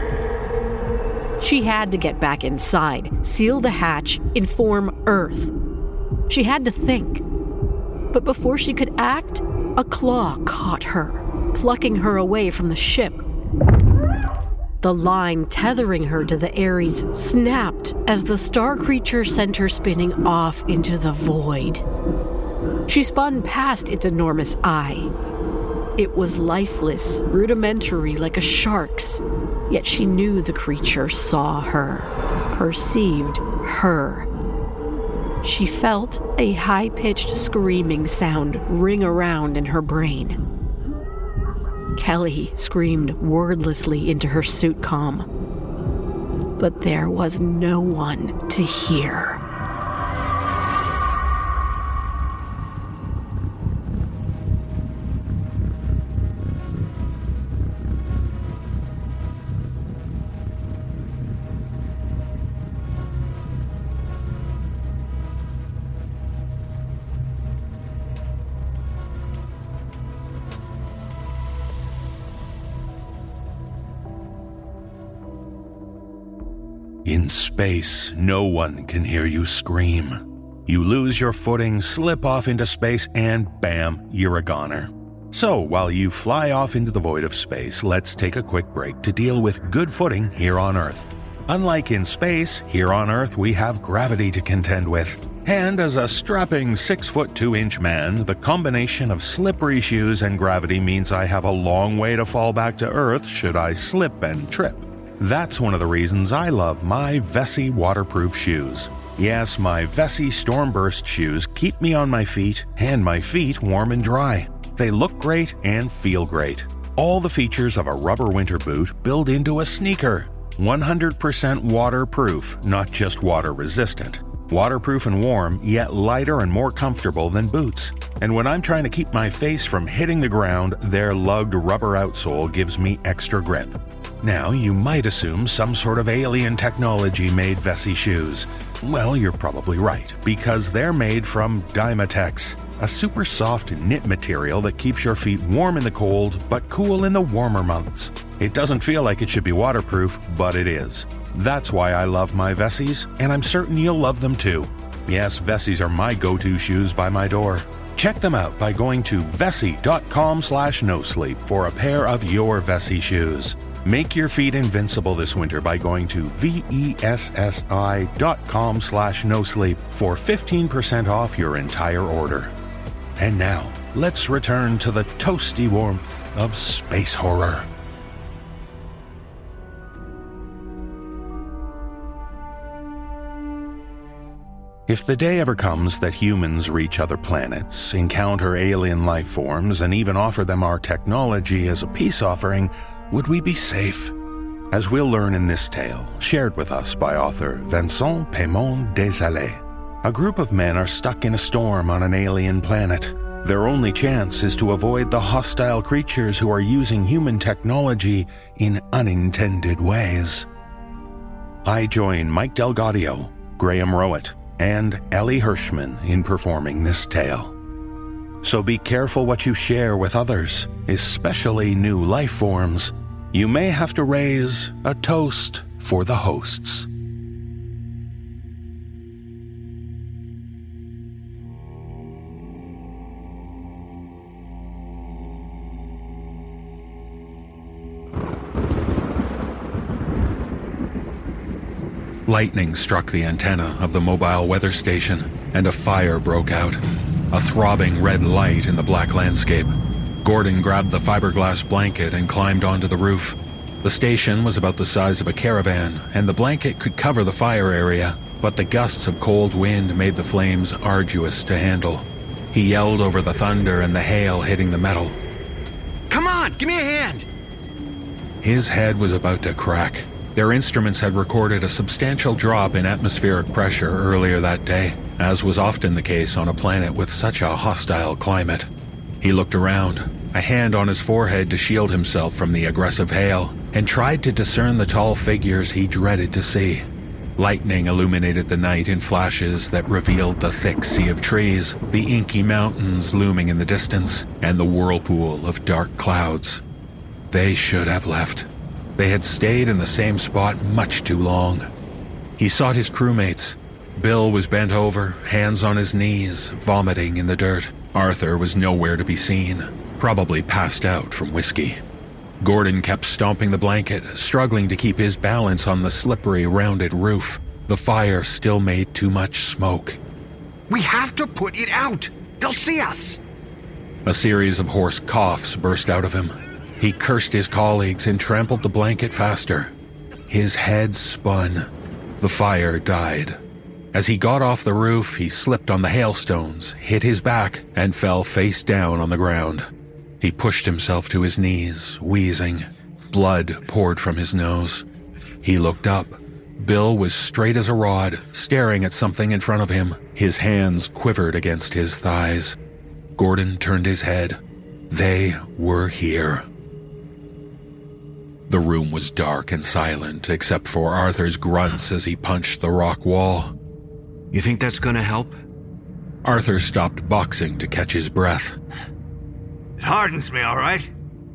She had to get back inside, seal the hatch, inform Earth. She had to think. But before she could act, a claw caught her, plucking her away from the ship. The line tethering her to the Ares snapped as the star creature sent her spinning off into the void. She spun past its enormous eye. It was lifeless, rudimentary like a shark's, yet she knew the creature saw her, perceived her. She felt a high-pitched screaming sound ring around in her brain. Kelly screamed wordlessly into her suit comm, but there was no one to hear.
In space, no one can hear you scream. You lose your footing, slip off into space, and bam, you're a goner. So, while you fly off into the void of space, let's take a quick break to deal with good footing here on Earth. Unlike in space, here on Earth we have gravity to contend with. And as a strapping six foot two inch man, the combination of slippery shoes and gravity means I have a long way to fall back to Earth should I slip and trip. That's one of the reasons I love my Vessi waterproof shoes. Yes, my Vessi Stormburst shoes keep me on my feet and my feet warm and dry. They look great and feel great. All the features of a rubber winter boot build into a sneaker. one hundred percent waterproof, not just water resistant. Waterproof and warm, yet lighter and more comfortable than boots. And when I'm trying to keep my face from hitting the ground, their lugged rubber outsole gives me extra grip. Now, you might assume some sort of alien technology made Vessi shoes. Well, you're probably right, because they're made from Dymatex, a super soft knit material that keeps your feet warm in the cold, but cool in the warmer months. It doesn't feel like it should be waterproof, but it is. That's why I love my Vessis, and I'm certain you'll love them too. Yes, Vessis are my go-to shoes by my door. Check them out by going to vessi.com slash no sleep for a pair of your Vessi shoes. Make your feet invincible this winter by going to vessi.com slash no sleep for fifteen percent off your entire order. And now, let's return to the toasty warmth of space horror. If the day ever comes that humans reach other planets, encounter alien life forms, and even offer them our technology as a peace offering, would we be safe? As we'll learn in this tale, shared with us by author Vincent Pemon Desalé, a group of men are stuck in a storm on an alien planet. Their only chance is to avoid the hostile creatures who are using human technology in unintended ways. I join Mike Delgadio, Graham Rowett, and Ellie Hirschman in performing this tale. So be careful what you share with others, especially new life forms. You may have to raise a toast for the hosts. Lightning struck the antenna of the mobile weather station, and a fire broke out. A throbbing red light in the black landscape. Gordon grabbed the fiberglass blanket and climbed onto the roof. The station was about the size of a caravan, and the blanket could cover the fire area, but the gusts of cold wind made the flames arduous to handle. He yelled over the thunder and the hail hitting the metal.
Come on, give me a hand!
His head was about to crack. Their instruments had recorded a substantial drop in atmospheric pressure earlier that day, as was often the case on a planet with such a hostile climate. He looked around, a hand on his forehead to shield himself from the aggressive hail, and tried to discern the tall figures he dreaded to see. Lightning illuminated the night in flashes that revealed the thick sea of trees, the inky mountains looming in the distance, and the whirlpool of dark clouds. They should have left. They had stayed in the same spot much too long. He sought his crewmates. Bill was bent over, hands on his knees, vomiting in the dirt. Arthur was nowhere to be seen, probably passed out from whiskey. Gordon kept stomping the blanket, struggling to keep his balance on the slippery, rounded roof. The fire still made too much smoke.
We have to put it out! They'll see us!
A series of hoarse coughs burst out of him. He cursed his colleagues and trampled the blanket faster. His head spun. The fire died. As he got off the roof, he slipped on the hailstones, hit his back, and fell face down on the ground. He pushed himself to his knees, wheezing. Blood poured from his nose. He looked up. Bill was straight as a rod, staring at something in front of him. His hands quivered against his thighs. Gordon turned his head. They were here. The room was dark and silent, except for Arthur's grunts as he punched the rock wall.
You think that's gonna help?
Arthur stopped boxing to catch his breath.
It hardens me, all right?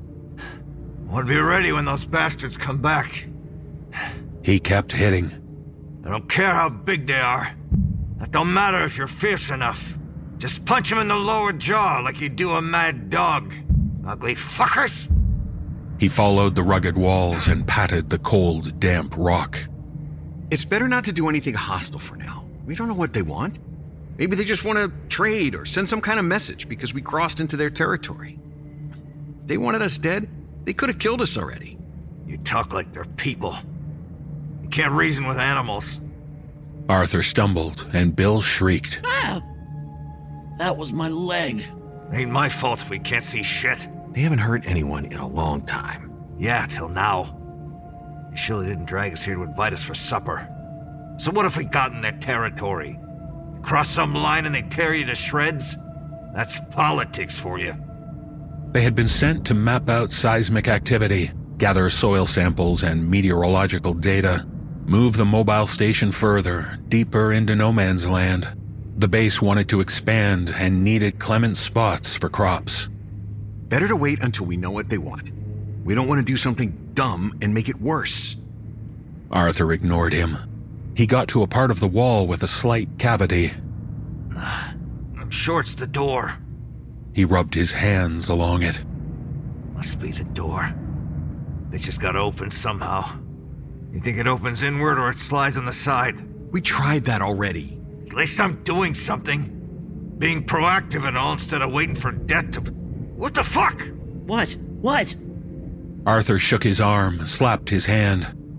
I want to be ready when those bastards come back.
He kept hitting.
I don't care how big they are. That don't matter if you're fierce enough. Just punch him in the lower jaw like you do a mad dog. Ugly fuckers!
He followed the rugged walls and patted the cold, damp rock.
It's better not to do anything hostile for now. We don't know what they want. Maybe they just want to trade or send some kind of message because we crossed into their territory. If they wanted us dead, they could have killed us already.
You talk like they're people. You can't reason with animals.
Arthur stumbled, and Bill shrieked.
Ah! That was my leg.
Ain't my fault if we can't see shit.
They haven't hurt anyone in a long time.
Yeah, till now. They surely didn't drag us here to invite us for supper. So what if we got in their territory? Cross some line and they tear you to shreds? That's politics for you.
They had been sent to map out seismic activity, gather soil samples and meteorological data, move the mobile station further, deeper into no man's land. The base wanted to expand and needed clement spots for crops.
Better to wait until we know what they want. We don't want to do something dumb and make it worse.
Arthur ignored him. He got to a part of the wall with a slight cavity.
I'm sure it's the door.
He rubbed his hands along it.
Must be the door. They just got open somehow. You think it opens inward or it slides on the side?
We tried that already.
At least I'm doing something. Being proactive and all instead of waiting for death to... What the fuck?
What? What?
Arthur shook his arm, slapped his hand.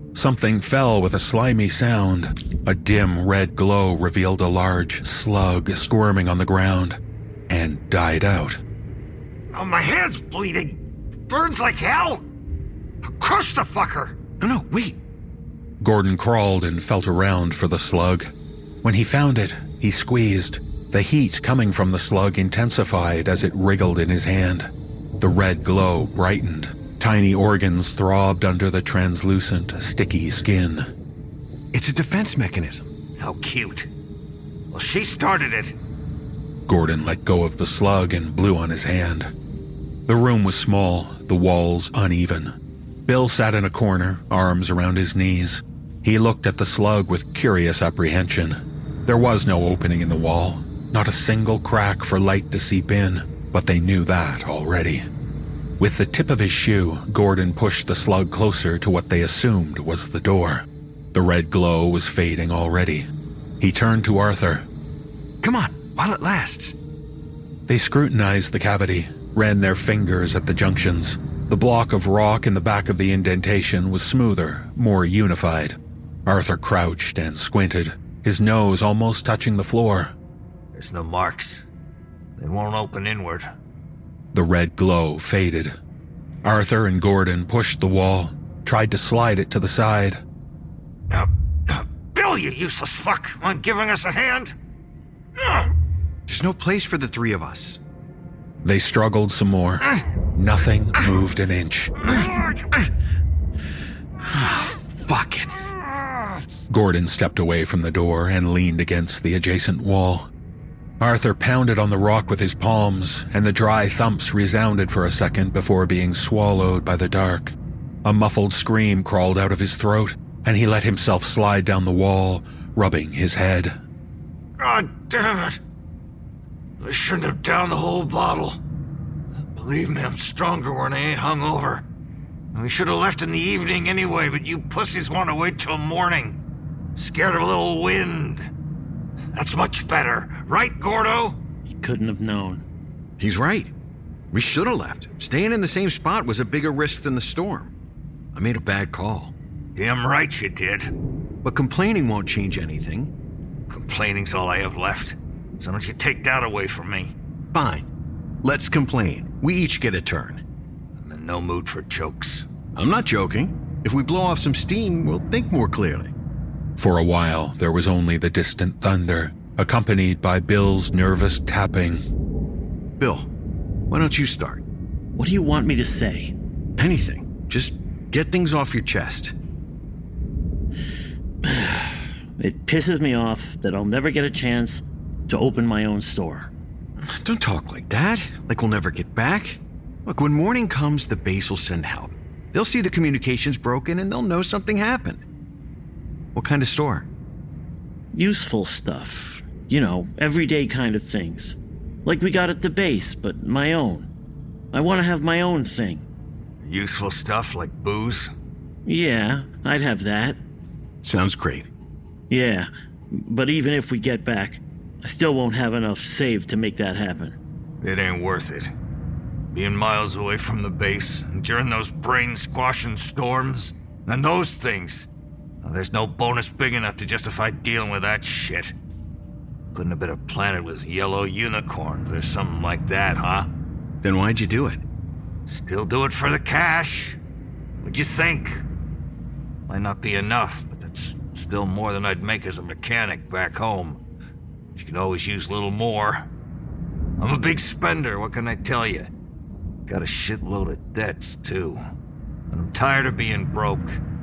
Something fell with a slimy sound. A dim red glow revealed a large slug squirming on the ground and died out.
Oh, my hand's bleeding. Burns like hell. Crush the fucker.
No, no, wait.
Gordon crawled and felt around for the slug. When he found it, he squeezed. The heat coming from the slug intensified as it wriggled in his hand. The red glow brightened. Tiny organs throbbed under the translucent, sticky skin.
It's a defense mechanism.
How cute. Well, she started it.
Gordon let go of the slug and blew on his hand. The room was small, the walls uneven. Bill sat in a corner, arms around his knees. He looked at the slug with curious apprehension. There was no opening in the wall, not a single crack for light to seep in, but they knew that already. With the tip of his shoe, Gordon pushed the slug closer to what they assumed was the door. The red glow was fading already. He turned to Arthur.
Come on, while it lasts.
They scrutinized the cavity, ran their fingers at the junctions. The block of rock in the back of the indentation was smoother, more unified. Arthur crouched and squinted, his nose almost touching the floor.
There's no marks. They won't open inward.
The red glow faded. Arthur and Gordon pushed the wall, tried to slide it to the side.
Uh, uh, Bill, you useless fuck! On giving us a hand? Uh.
There's no place for the three of us.
They struggled some more. Uh. Nothing uh. moved an inch.
Uh. Fuck it.
Gordon stepped away from the door and leaned against the adjacent wall. Arthur pounded on the rock with his palms, and the dry thumps resounded for a second before being swallowed by the dark. A muffled scream crawled out of his throat, and he let himself slide down the wall, rubbing his head.
God damn it! I shouldn't have downed the whole bottle. Believe me, I'm stronger when I ain't hungover. We should have left in the evening anyway, but you pussies want to wait till morning. Scared of a little wind. That's much better, right, Gordo?
You couldn't have known.
He's right. We should have left. Staying in the same spot was a bigger risk than the storm. I made a bad call.
Damn right you did.
But complaining won't change anything.
Complaining's all I have left. So don't you take that away from me.
Fine. Let's complain. We each get a turn.
I'm in no mood for jokes.
I'm not joking. If we blow off some steam, we'll think more clearly.
For a while, there was only the distant thunder, accompanied by Bill's nervous tapping.
Bill, why don't you start?
What do you want me to say?
Anything. Just get things off your chest.
It pisses me off that I'll never get a chance to open my own store.
Don't talk like that, like we'll never get back. Look, when morning comes, the base will send help. They'll see the communications broken and they'll know something happened. What kind of store?
Useful stuff. You know, everyday kind of things. Like we got at the base, but my own. I want to have my own thing.
Useful stuff like booze?
Yeah, I'd have that.
Sounds great.
Yeah, but even if we get back, I still won't have enough saved to make that happen.
It ain't worth it. Being miles away from the base, and during those brain-squashing storms, and those things... There's no bonus big enough to justify dealing with that shit. Couldn't have been a planet with yellow unicorns or something like that, huh?
Then why'd you do it?
Still do it for the cash. What'd you think? Might not be enough, but that's still more than I'd make as a mechanic back home. You can always use a little more. I'm a big spender, what can I tell you? Got a shitload of debts, too. And I'm tired of being broke.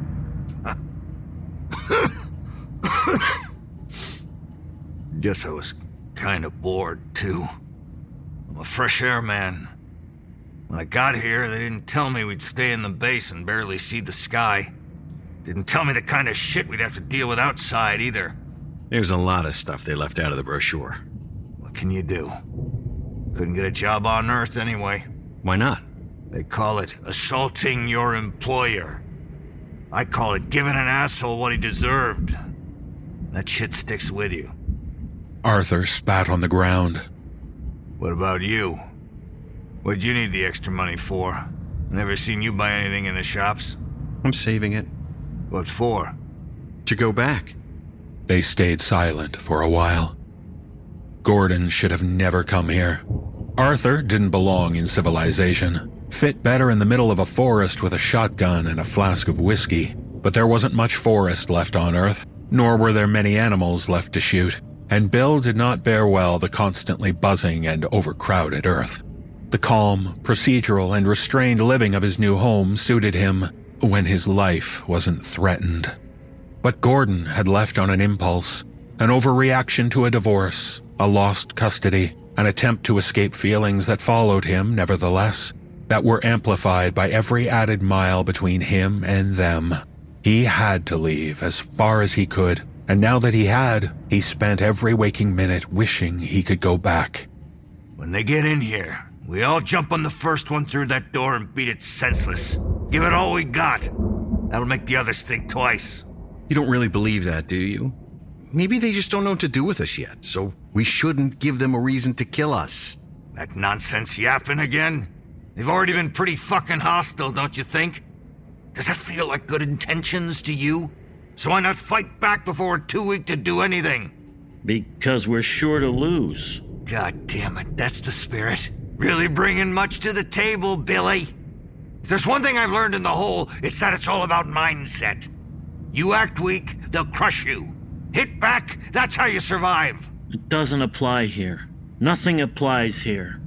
Guess I was kind of bored, too. I'm a fresh air man. When I got here, they didn't tell me we'd stay in the base and barely see the sky. Didn't tell me the kind of shit we'd have to deal with outside, either.
There's a lot of stuff they left out of the brochure.
What can you do? Couldn't get a job on Earth anyway.
Why not?
They call it assaulting your employer. I call it giving an asshole what he deserved. That shit sticks with you.
Arthur spat on the ground.
What about you? What'd you need the extra money for? Never seen you buy anything in the shops?
I'm saving it.
What for?
To go back.
They stayed silent for a while. Gordon should have never come here. Arthur didn't belong in civilization. Fit better in the middle of a forest with a shotgun and a flask of whiskey. But there wasn't much forest left on Earth, nor were there many animals left to shoot, and Bill did not bear well the constantly buzzing and overcrowded Earth. The calm, procedural, and restrained living of his new home suited him when his life wasn't threatened. But Gordon had left on an impulse, an overreaction to a divorce, a lost custody, an attempt to escape feelings that followed him, nevertheless, that were amplified by every added mile between him and them. He had to leave as far as he could, and now that he had, he spent every waking minute wishing he could go back.
When they get in here, we all jump on the first one through that door and beat it senseless. Give it all we got. That'll make the others think twice.
You don't really believe that, do you? Maybe they just don't know what to do with us yet, so we shouldn't give them a reason to kill us.
That nonsense yapping again? They've already been pretty fucking hostile, don't you think? Does that feel like good intentions to you? So why not fight back before we're too weak to do anything?
Because we're sure to lose.
God damn it, that's the spirit. Really bringing much to the table, Billy. If there's one thing I've learned in the whole, it's that it's all about mindset. You act weak, they'll crush you. Hit back, that's how you survive.
It doesn't apply here. Nothing applies here.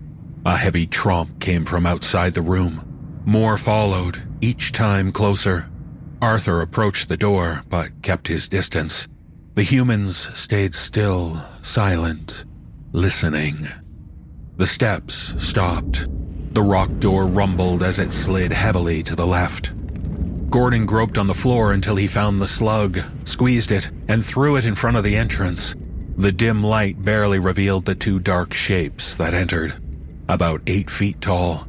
A heavy tromp came from outside the room. More followed, each time closer. Arthur approached the door, but kept his distance. The humans stayed still, silent, listening. The steps stopped. The rock door rumbled as it slid heavily to the left. Gordon groped on the floor until he found the slug, squeezed it, and threw it in front of the entrance. The dim light barely revealed the two dark shapes that entered. About eight feet tall.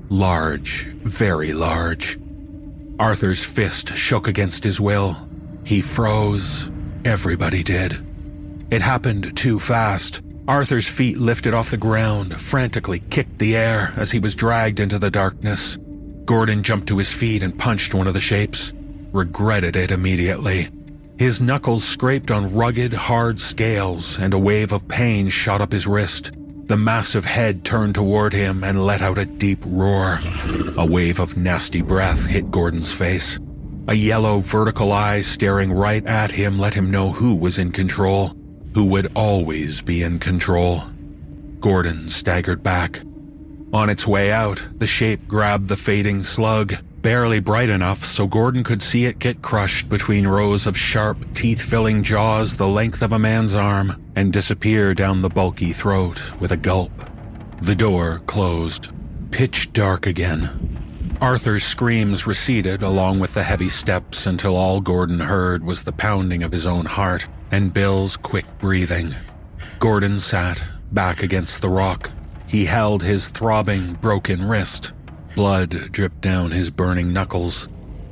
Large, very large. Arthur's fist shook against his will. He froze. Everybody did. It happened too fast. Arthur's feet lifted off the ground, frantically kicked the air as he was dragged into the darkness. Gordon jumped to his feet and punched one of the shapes. Regretted it immediately. His knuckles scraped on rugged, hard scales, and a wave of pain shot up his wrist. The massive head turned toward him and let out a deep roar. A wave of nasty breath hit Gordon's face. A yellow, vertical eye staring right at him let him know who was in control, who would always be in control. Gordon staggered back. On its way out, the shape grabbed the fading slug, barely bright enough so Gordon could see it get crushed between rows of sharp, teeth-filling jaws the length of a man's arm and disappear down the bulky throat with a gulp. The door closed. Pitch dark again. Arthur's screams receded along with the heavy steps until all Gordon heard was the pounding of his own heart and Bill's quick breathing. Gordon sat back against the rock. He held his throbbing, broken wrist. Blood dripped down his burning knuckles.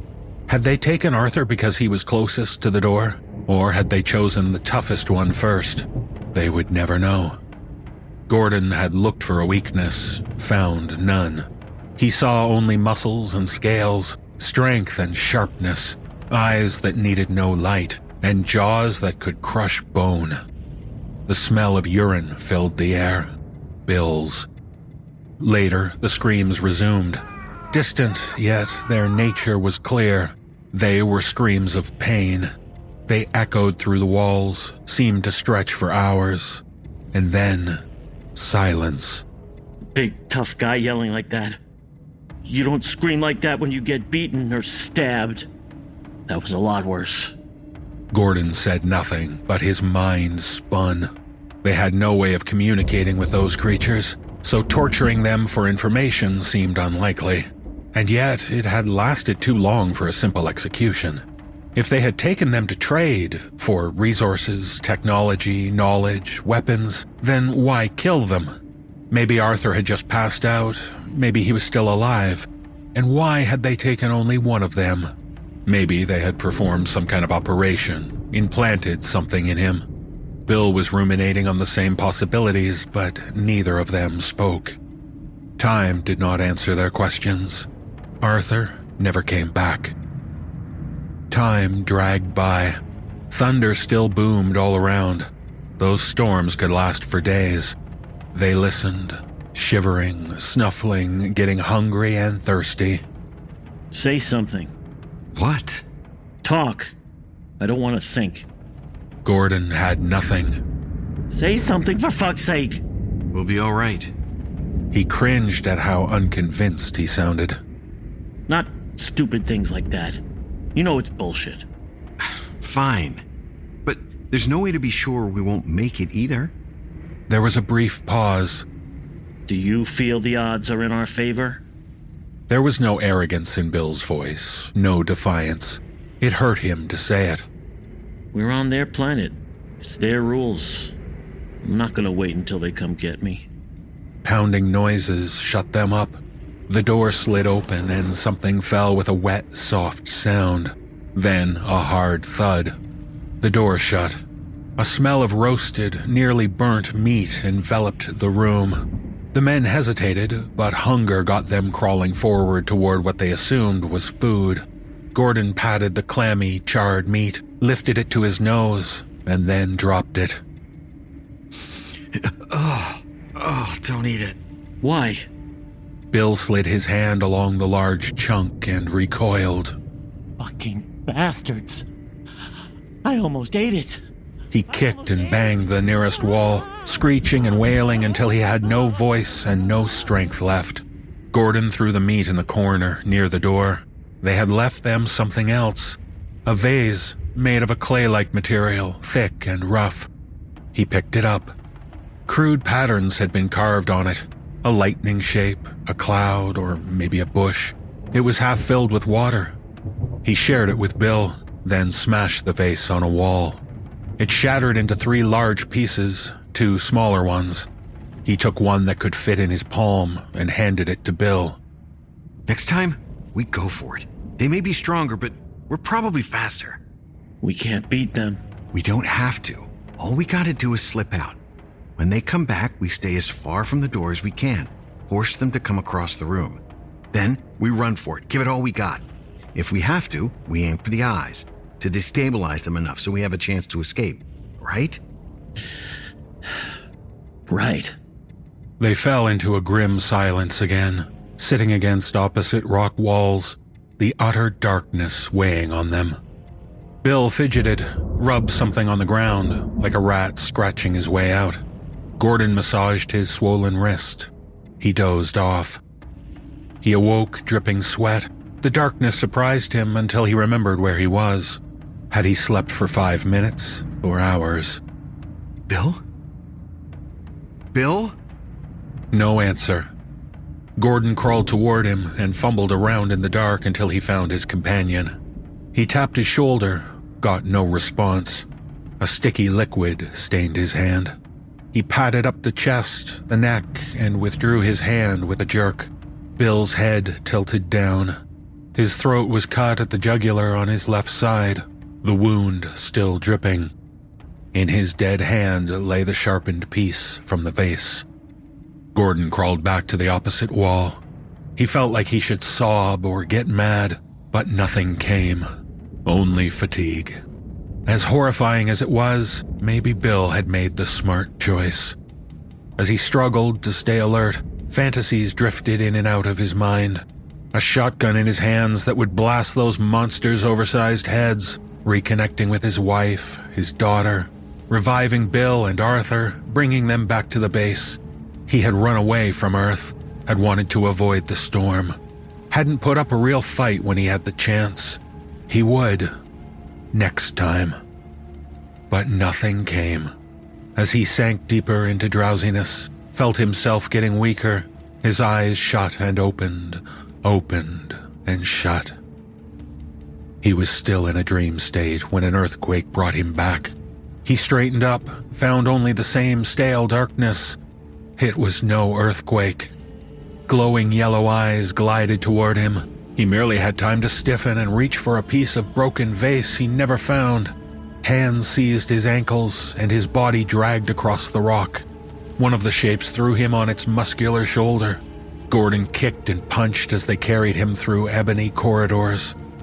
Had they taken Arthur because he was closest to the door? Or had they chosen the toughest one first? They would never know. Gordon had looked for a weakness, found none. He saw only muscles and scales, strength and sharpness, eyes that needed no light, and jaws that could crush bone. The smell of urine filled the air. Bill's. Later, the screams resumed. Distant, yet their nature was clear. They were screams of pain. They echoed through the walls, seemed to stretch for hours. And then, silence.
Big, tough guy yelling like that. You don't scream like that when you get beaten or stabbed. That was a lot worse.
Gordon said nothing, but his mind spun. They had no way of communicating with those creatures, so torturing them for information seemed unlikely. And yet, it had lasted too long for a simple execution. If they had taken them to trade, for resources, technology, knowledge, weapons, then why kill them? Maybe Arthur had just passed out, maybe he was still alive. And why had they taken only one of them? Maybe they had performed some kind of operation, implanted something in him. Bill was ruminating on the same possibilities, but neither of them spoke. Time did not answer their questions. Arthur never came back. Time dragged by. Thunder still boomed all around. Those storms could last for days. They listened, shivering, snuffling, getting hungry and thirsty.
Say something.
What?
Talk. I don't want to think.
Gordon had nothing.
Say something, for fuck's sake.
We'll be all right.
He cringed at how unconvinced he sounded.
Not stupid things like that. You know it's bullshit.
Fine. But there's no way to be sure we won't make it either.
There was a brief pause.
Do you feel the odds are in our favor?
There was no arrogance in Bill's voice, no defiance. It hurt him to say it.
We're on their planet. It's their rules. I'm not gonna wait until they come get me.
Pounding noises shut them up. The door slid open and something fell with a wet, soft sound. Then a hard thud. The door shut. A smell of roasted, nearly burnt meat enveloped the room. The men hesitated, but hunger got them crawling forward toward what they assumed was food. Gordon patted the clammy, charred meat, lifted it to his nose, and then dropped it.
Oh, oh, don't eat it.
Why?
Bill slid his hand along the large chunk and recoiled.
Fucking bastards. I almost ate it.
He kicked and banged the nearest wall, screeching and wailing until he had no voice and no strength left. Gordon threw the meat in the corner near the door. They had left them something else. A vase made of a clay-like material, thick and rough. He picked it up. Crude patterns had been carved on it. A lightning shape, a cloud, or maybe a bush. It was half filled with water. He shared it with Bill, then smashed the vase on a wall. It shattered into three large pieces, two smaller ones. He took one that could fit in his palm and handed it to Bill.
Next time, we go for it. They may be stronger, but we're probably faster.
We can't beat them.
We don't have to. All we gotta do is slip out. When they come back, we stay as far from the door as we can. Force them to come across the room. Then, we run for it. Give it all we got. If we have to, we aim for the eyes, to destabilize them enough so we have a chance to escape. Right?
Right.
They fell into a grim silence again, sitting against opposite rock walls, the utter darkness weighing on them. Bill fidgeted, rubbed something on the ground, like a rat scratching his way out. Gordon massaged his swollen wrist. He dozed off. He awoke, dripping sweat. The darkness surprised him until he remembered where he was. Had he slept for five minutes or hours?
Bill? Bill?
No answer. Gordon crawled toward him and fumbled around in the dark until he found his companion. He tapped his shoulder, got no response. A sticky liquid stained his hand. He patted up the chest, the neck, and withdrew his hand with a jerk. Bill's head tilted down. His throat was cut at the jugular on his left side, the wound still dripping. In his dead hand lay the sharpened piece from the vase. Gordon crawled back to the opposite wall. He felt like he should sob or get mad, but nothing came. Only fatigue. As horrifying as it was, maybe Bill had made the smart choice. As he struggled to stay alert, fantasies drifted in and out of his mind. A shotgun in his hands that would blast those monsters' oversized heads, reconnecting with his wife, his daughter, reviving Bill and Arthur, bringing them back to the base. He had run away from Earth, had wanted to avoid the storm, hadn't put up a real fight when he had the chance. He would. Next time. But nothing came. As he sank deeper into drowsiness, felt himself getting weaker, his eyes shut and opened, opened and shut. He was still in a dream state when an earthquake brought him back. He straightened up, found only the same stale darkness. It was no earthquake. Glowing yellow eyes glided toward him. He merely had time to stiffen and reach for a piece of broken vase he never found. Hands seized his ankles, and his body dragged across the rock. One of the shapes threw him on its muscular shoulder. Gordon kicked and punched as they carried him through ebony corridors.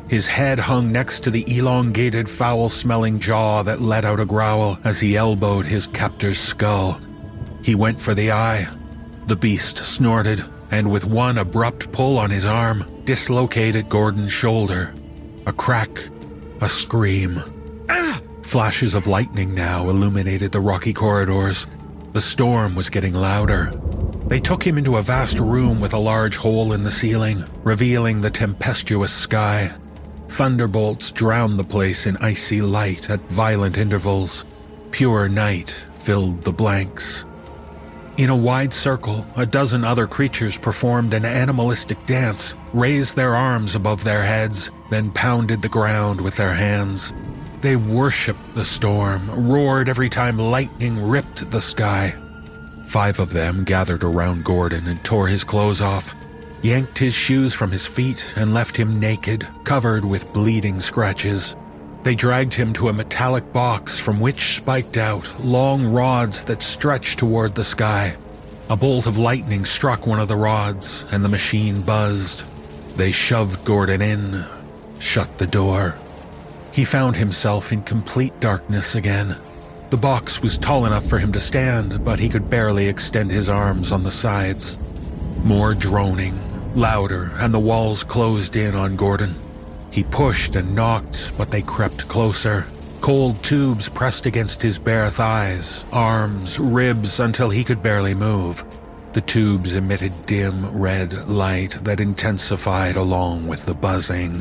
His head hung next to the elongated, foul-smelling jaw that let out a growl as he elbowed his captor's skull. He went for the eye. The beast snorted, and with one abrupt pull on his arm, dislocated Gordon's shoulder. A crack. A scream. Ah! Flashes of lightning now illuminated the rocky corridors. The storm was getting louder. They took him into a vast room with a large hole in the ceiling, revealing the tempestuous sky. Thunderbolts drowned the place in icy light at violent intervals. Pure night filled the blanks. In a wide circle, a dozen other creatures performed an animalistic dance, raised their arms above their heads, then pounded the ground with their hands. They worshipped the storm, roared every time lightning ripped the sky. Five of them gathered around Gordon and tore his clothes off, yanked his shoes from his feet and left him naked, covered with bleeding scratches. They dragged him to a metallic box from which spiked out long rods that stretched toward the sky. A bolt of lightning struck one of the rods, and the machine buzzed. They shoved Gordon in, shut the door. He found himself in complete darkness again. The box was tall enough for him to stand, but he could barely extend his arms on the sides. More droning, louder, and the walls closed in on Gordon. He pushed and knocked, but they crept closer. Cold tubes pressed against his bare thighs, arms, ribs, until he could barely move. The tubes emitted dim red light that intensified along with the buzzing.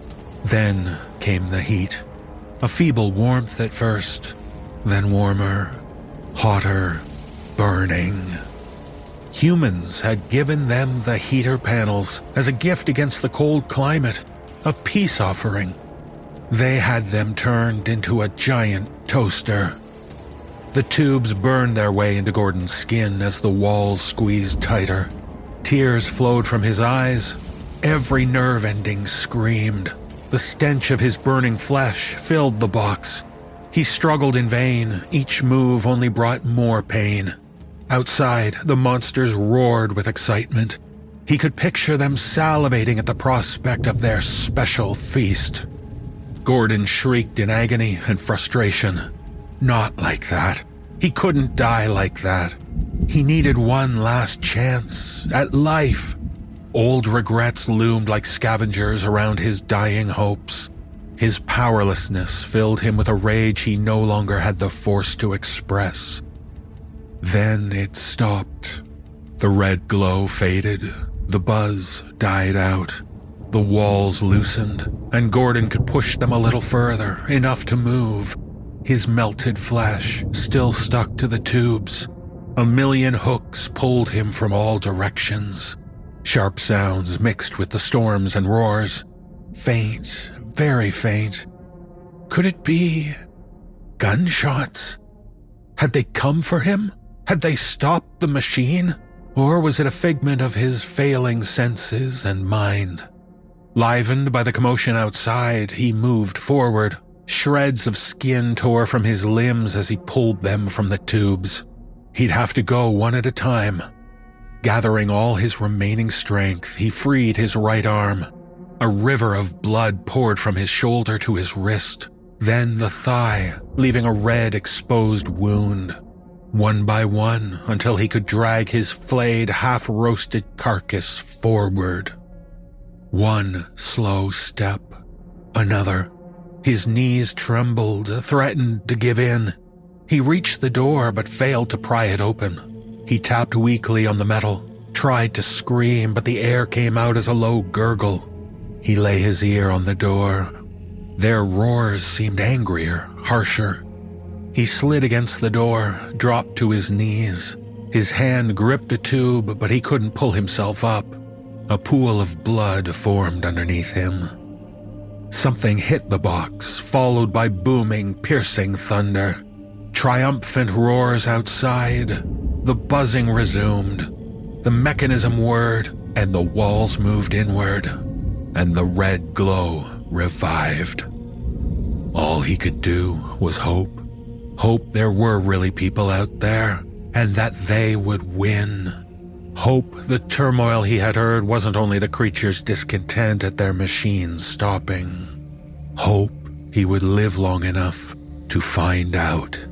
Then came the heat. A feeble warmth at first, then warmer, hotter, burning. Humans had given them the heater panels as a gift against the cold climate, a peace offering. They had them turned into a giant toaster. The tubes burned their way into Gordon's skin as the walls squeezed tighter. Tears flowed from his eyes. Every nerve ending screamed. The stench of his burning flesh filled the box. He struggled in vain. Each move only brought more pain. Outside, the monsters roared with excitement. He could picture them salivating at the prospect of their special feast. Gordon shrieked in agony and frustration. Not like that. He couldn't die like that. He needed one last chance at life. Old regrets loomed like scavengers around his dying hopes. His powerlessness filled him with a rage he no longer had the force to express. Then it stopped. The red glow faded. The buzz died out. The walls loosened, and Gordon could push them a little further, enough to move. His melted flesh still stuck to the tubes. A million hooks pulled him from all directions. Sharp sounds mixed with the storms and roars. Faint, very faint. Could it be gunshots? Had they come for him? Had they stopped the machine? Or was it a figment of his failing senses and mind? Livened by the commotion outside, he moved forward. Shreds of skin tore from his limbs as he pulled them from the tubes. He'd have to go one at a time. Gathering all his remaining strength, he freed his right arm. A river of blood poured from his shoulder to his wrist, then the thigh, leaving a red, exposed wound. One by one, until he could drag his flayed, half-roasted carcass forward. One slow step, another. His knees trembled, threatened to give in. He reached the door but failed to pry it open. He tapped weakly on the metal, tried to scream, but the air came out as a low gurgle. He lay his ear on the door. Their roars seemed angrier, harsher. He slid against the door, dropped to his knees. His hand gripped a tube, but he couldn't pull himself up. A pool of blood formed underneath him. Something hit the box, followed by booming, piercing thunder. Triumphant roars outside. The buzzing resumed. The mechanism whirred, and the walls moved inward. And the red glow revived. All he could do was hope. Hope there were really people out there, and that they would win. Hope the turmoil he had heard wasn't only the creatures' discontent at their machines stopping. Hope he would live long enough to find out.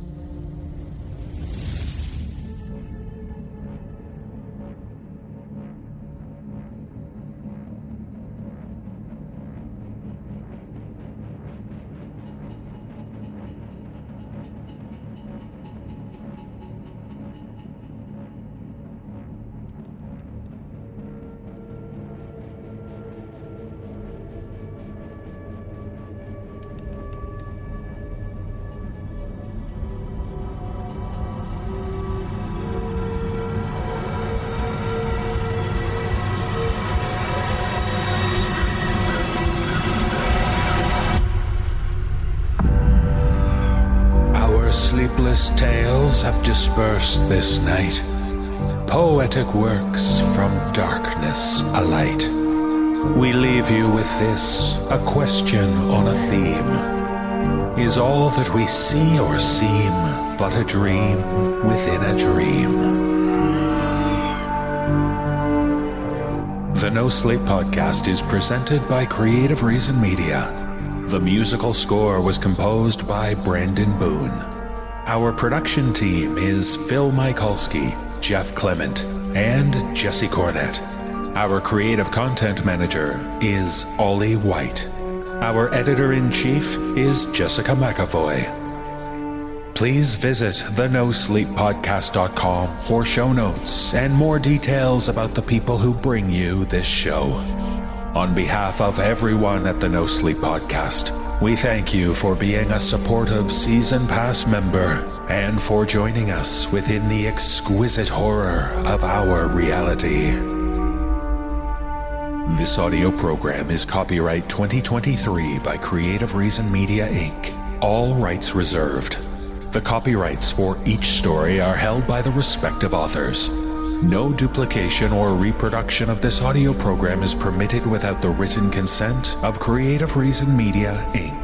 Sleepless tales have dispersed this night. Poetic works from darkness alight. We leave you with this, a question on a theme. Is all that we see or seem but a dream within a dream? The No Sleep Podcast is presented by Creative Reason Media. The musical score was composed by Brandon Boone. Our production team is Phil Michalski, Jeff Clement, and Jesse Cornett. Our creative content manager is Ollie White. Our editor-in-chief is Jessica McAvoy. Please visit the no sleep podcast dot com for show notes and more details about the people who bring you this show. On behalf of everyone at the No Sleep Podcast, we thank you for being a supportive Season Pass member and for joining us within the exquisite horror of our reality. This audio program is copyright twenty twenty-three by Creative Reason Media, Incorporated. All rights reserved. The copyrights for each story are held by the respective authors. No duplication or reproduction of this audio program is permitted without the written consent of Creative Reason Media, Incorporated.